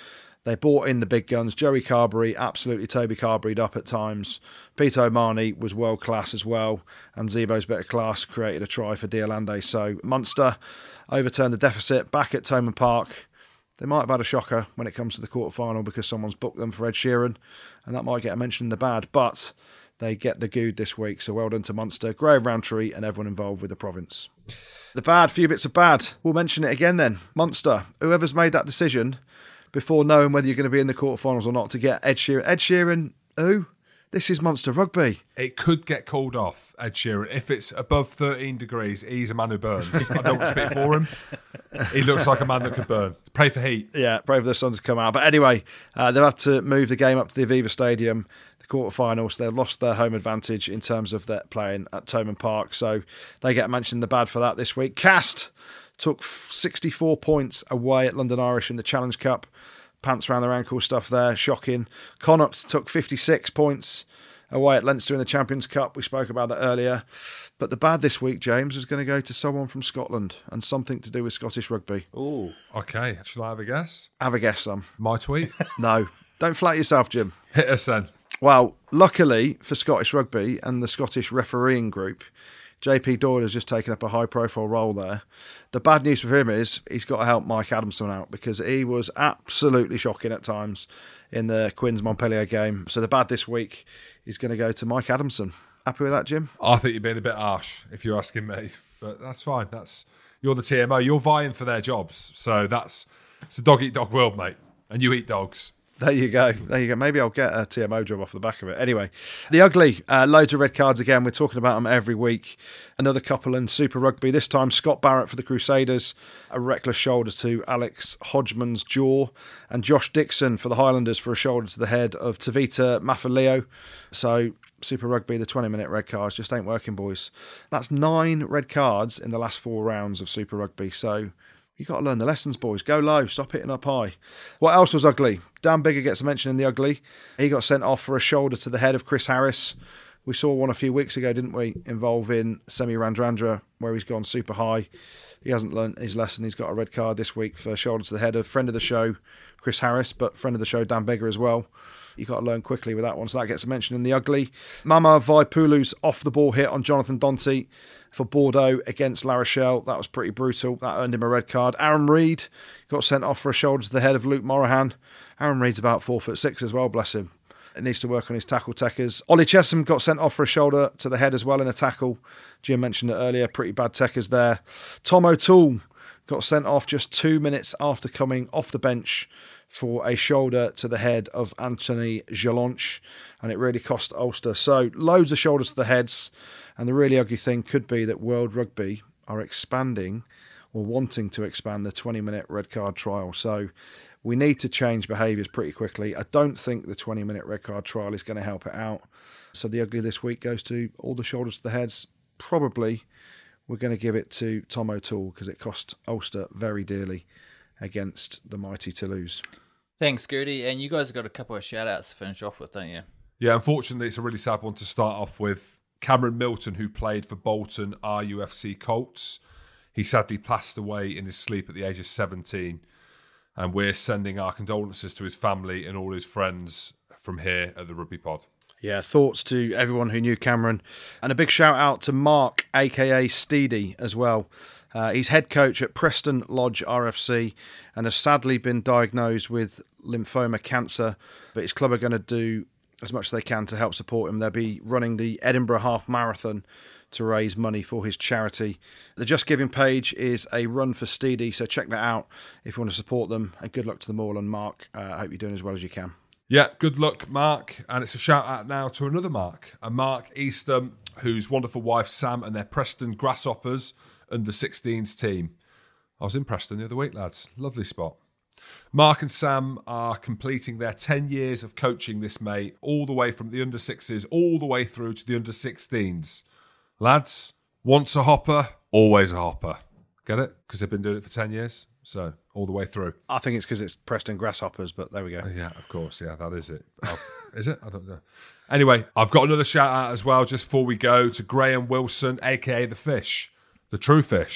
They brought in the big guns. Joey Carberry, absolutely Toby Carberry'd up at times. Peter O'Mahony was world class as well. And Zebo's bit of class created a try for Diolande. So Munster overturned the deficit back at Thomond Park. They might have had a shocker when it comes to the quarter-final because someone's booked them for Ed Sheeran. And that might get a mention in the bad. But they get the good this week. So well done to Munster, Graham Rowntree and everyone involved with the province. The bad, few bits of bad. We'll mention it again then. Munster, whoever's made that decision before knowing whether you're going to be in the quarterfinals or not to get Ed Sheeran. Ed Sheeran, who? This is Munster rugby. It could get called off, Ed Sheeran. If it's above thirteen degrees, he's a man who burns. I don't want to speak for him. He looks like a man that could burn. Pray for heat. Yeah, pray for the sun to come out. But anyway, uh, they'll have to move the game up to the Aviva Stadium, the quarterfinals. They've lost their home advantage in terms of their playing at Thomond Park. So they get mentioned in the bad for that this week. Cast took sixty-four points away at London Irish in the Challenge Cup. Pants around their ankle stuff there, shocking. Connacht took fifty-six points away at Leinster in the Champions Cup. We spoke about that earlier. But the bad this week, James, is going to go to someone from Scotland and something to do with Scottish rugby. Ooh. Okay, shall I have a guess? Have a guess, Sam. My tweet? No. Don't flatter yourself, Jim. Hit us then. Well, luckily for Scottish rugby and the Scottish refereeing group, J P Doyle has just taken up a high-profile role there. The bad news for him is he's got to help Mike Adamson out because he was absolutely shocking at times in the Quins-Montpellier game. So the bad this week is going to go to Mike Adamson. Happy with that, Jim? I think you're being a bit harsh if you're asking me, but that's fine. That's you're the T M O. You're vying for their jobs, so that's it's a dog-eat-dog world, mate, and you eat dogs. There you go. There you go. Maybe I'll get a T M O job off the back of it. Anyway, the ugly, uh, loads of red cards again. We're talking about them every week. Another couple in Super Rugby. This time, Scott Barrett for the Crusaders. A reckless shoulder to Alex Hodgman's jaw. And Josh Dixon for the Highlanders for a shoulder to the head of Tavita Mafaleo. So, Super Rugby, the twenty-minute red cards just ain't working, boys. That's nine red cards in the last four rounds of Super Rugby. So, you've got to learn the lessons, boys. Go low, stop hitting up high. What else was ugly? Dan Biggar gets a mention in the ugly. He got sent off for a shoulder to the head of Chris Harris. We saw one a few weeks ago, didn't we, involving Semi Randrandra, where he's gone super high. He hasn't learnt his lesson. He's got a red card this week for shoulder to the head of friend of the show, Chris Harris, but friend of the show, Dan Biggar as well. You've got to learn quickly with that one, so that gets a mention in the ugly. Mama Vaipulu's off-the-ball hit on Jonathan Donty for Bordeaux against La Rochelle. That was pretty brutal. That earned him a red card. Aaron Reid got sent off for a shoulder to the head of Luke Morahan. Aaron Reid's about four foot six as well, bless him. It needs to work on his tackle techers. Ollie Chesham got sent off for a shoulder to the head as well in a tackle. Jim mentioned it earlier. Pretty bad techers there. Tom O'Toole got sent off just two minutes after coming off the bench for a shoulder to the head of Anthony Jalonche, and it really cost Ulster. So loads of shoulders to the heads, and the really ugly thing could be that World Rugby are expanding or wanting to expand the twenty-minute red card trial. So we need to change behaviours pretty quickly. I don't think the twenty-minute red card trial is going to help it out. So the ugly this week goes to all the shoulders to the heads. Probably we're going to give it to Tom O'Toole because it cost Ulster very dearly against the mighty Toulouse. Thanks, Gertie. And you guys have got a couple of shout-outs to finish off with, don't you? Yeah, unfortunately, it's a really sad one to start off with. Cameron Milton, who played for Bolton R U F C Colts, he sadly passed away in his sleep at the age of seventeen. And we're sending our condolences to his family and all his friends from here at the Rugby Pod. Yeah, thoughts to everyone who knew Cameron. And a big shout out to Mark, a k a. Steedy, as well. Uh, he's head coach at Preston Lodge R F C and has sadly been diagnosed with lymphoma cancer. But his club are going to do as much as they can to help support him. They'll be running the Edinburgh Half Marathon to raise money for his charity. The Just Giving page is a run for Steedy, so check that out if you want to support them. And good luck to them all. And Mark, I uh, hope you're doing as well as you can. Yeah, good luck, Mark. And it's a shout out now to another Mark, a Mark Easter, whose wonderful wife Sam and their Preston Grasshoppers under sixteens team. I was in Preston the other week, lads. Lovely spot. Mark and Sam are completing their ten years of coaching this May, all the way from the under sixes, all the way through to the under sixteens. Lads, once a hopper, always a hopper. Get it? Because they've been doing it for ten years. So, all the way through. I think it's because it's Preston Grasshoppers, but there we go. Oh, yeah, of course. Yeah, that is it. Oh, is it? I don't know. Anyway, I've got another shout out as well just before we go to Graham Wilson, a k a. The Fish, the True Fish.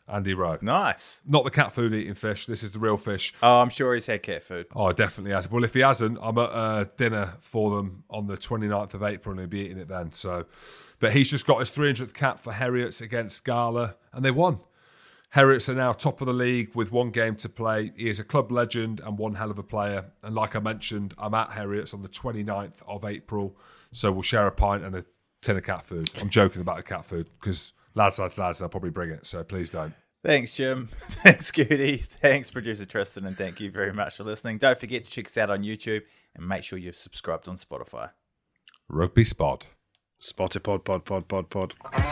Andy Rowe. Nice. Not the cat food eating fish. This is the real fish. Oh, I'm sure he's had cat food. Oh, definitely has. Well, if he hasn't, I'm at uh, dinner for them on the twenty-ninth of April and he'll be eating it then. So, but he's just got his three hundredth cap for Heriots against Gala, and they won. Heriots are now top of the league with one game to play. He is a club legend and one hell of a player. And like I mentioned, I'm at Heriots on the twenty-ninth of April. So we'll share a pint and a tin of cat food. I'm joking about the cat food because lads, lads, lads, I'll probably bring it. So please don't. Thanks, Jim. Thanks, Goody. Thanks, producer Tristan. And thank you very much for listening. Don't forget to check us out on YouTube and make sure you've subscribed on Spotify. Rugby Spot. Spotted pod, pod, pod, pod, pod.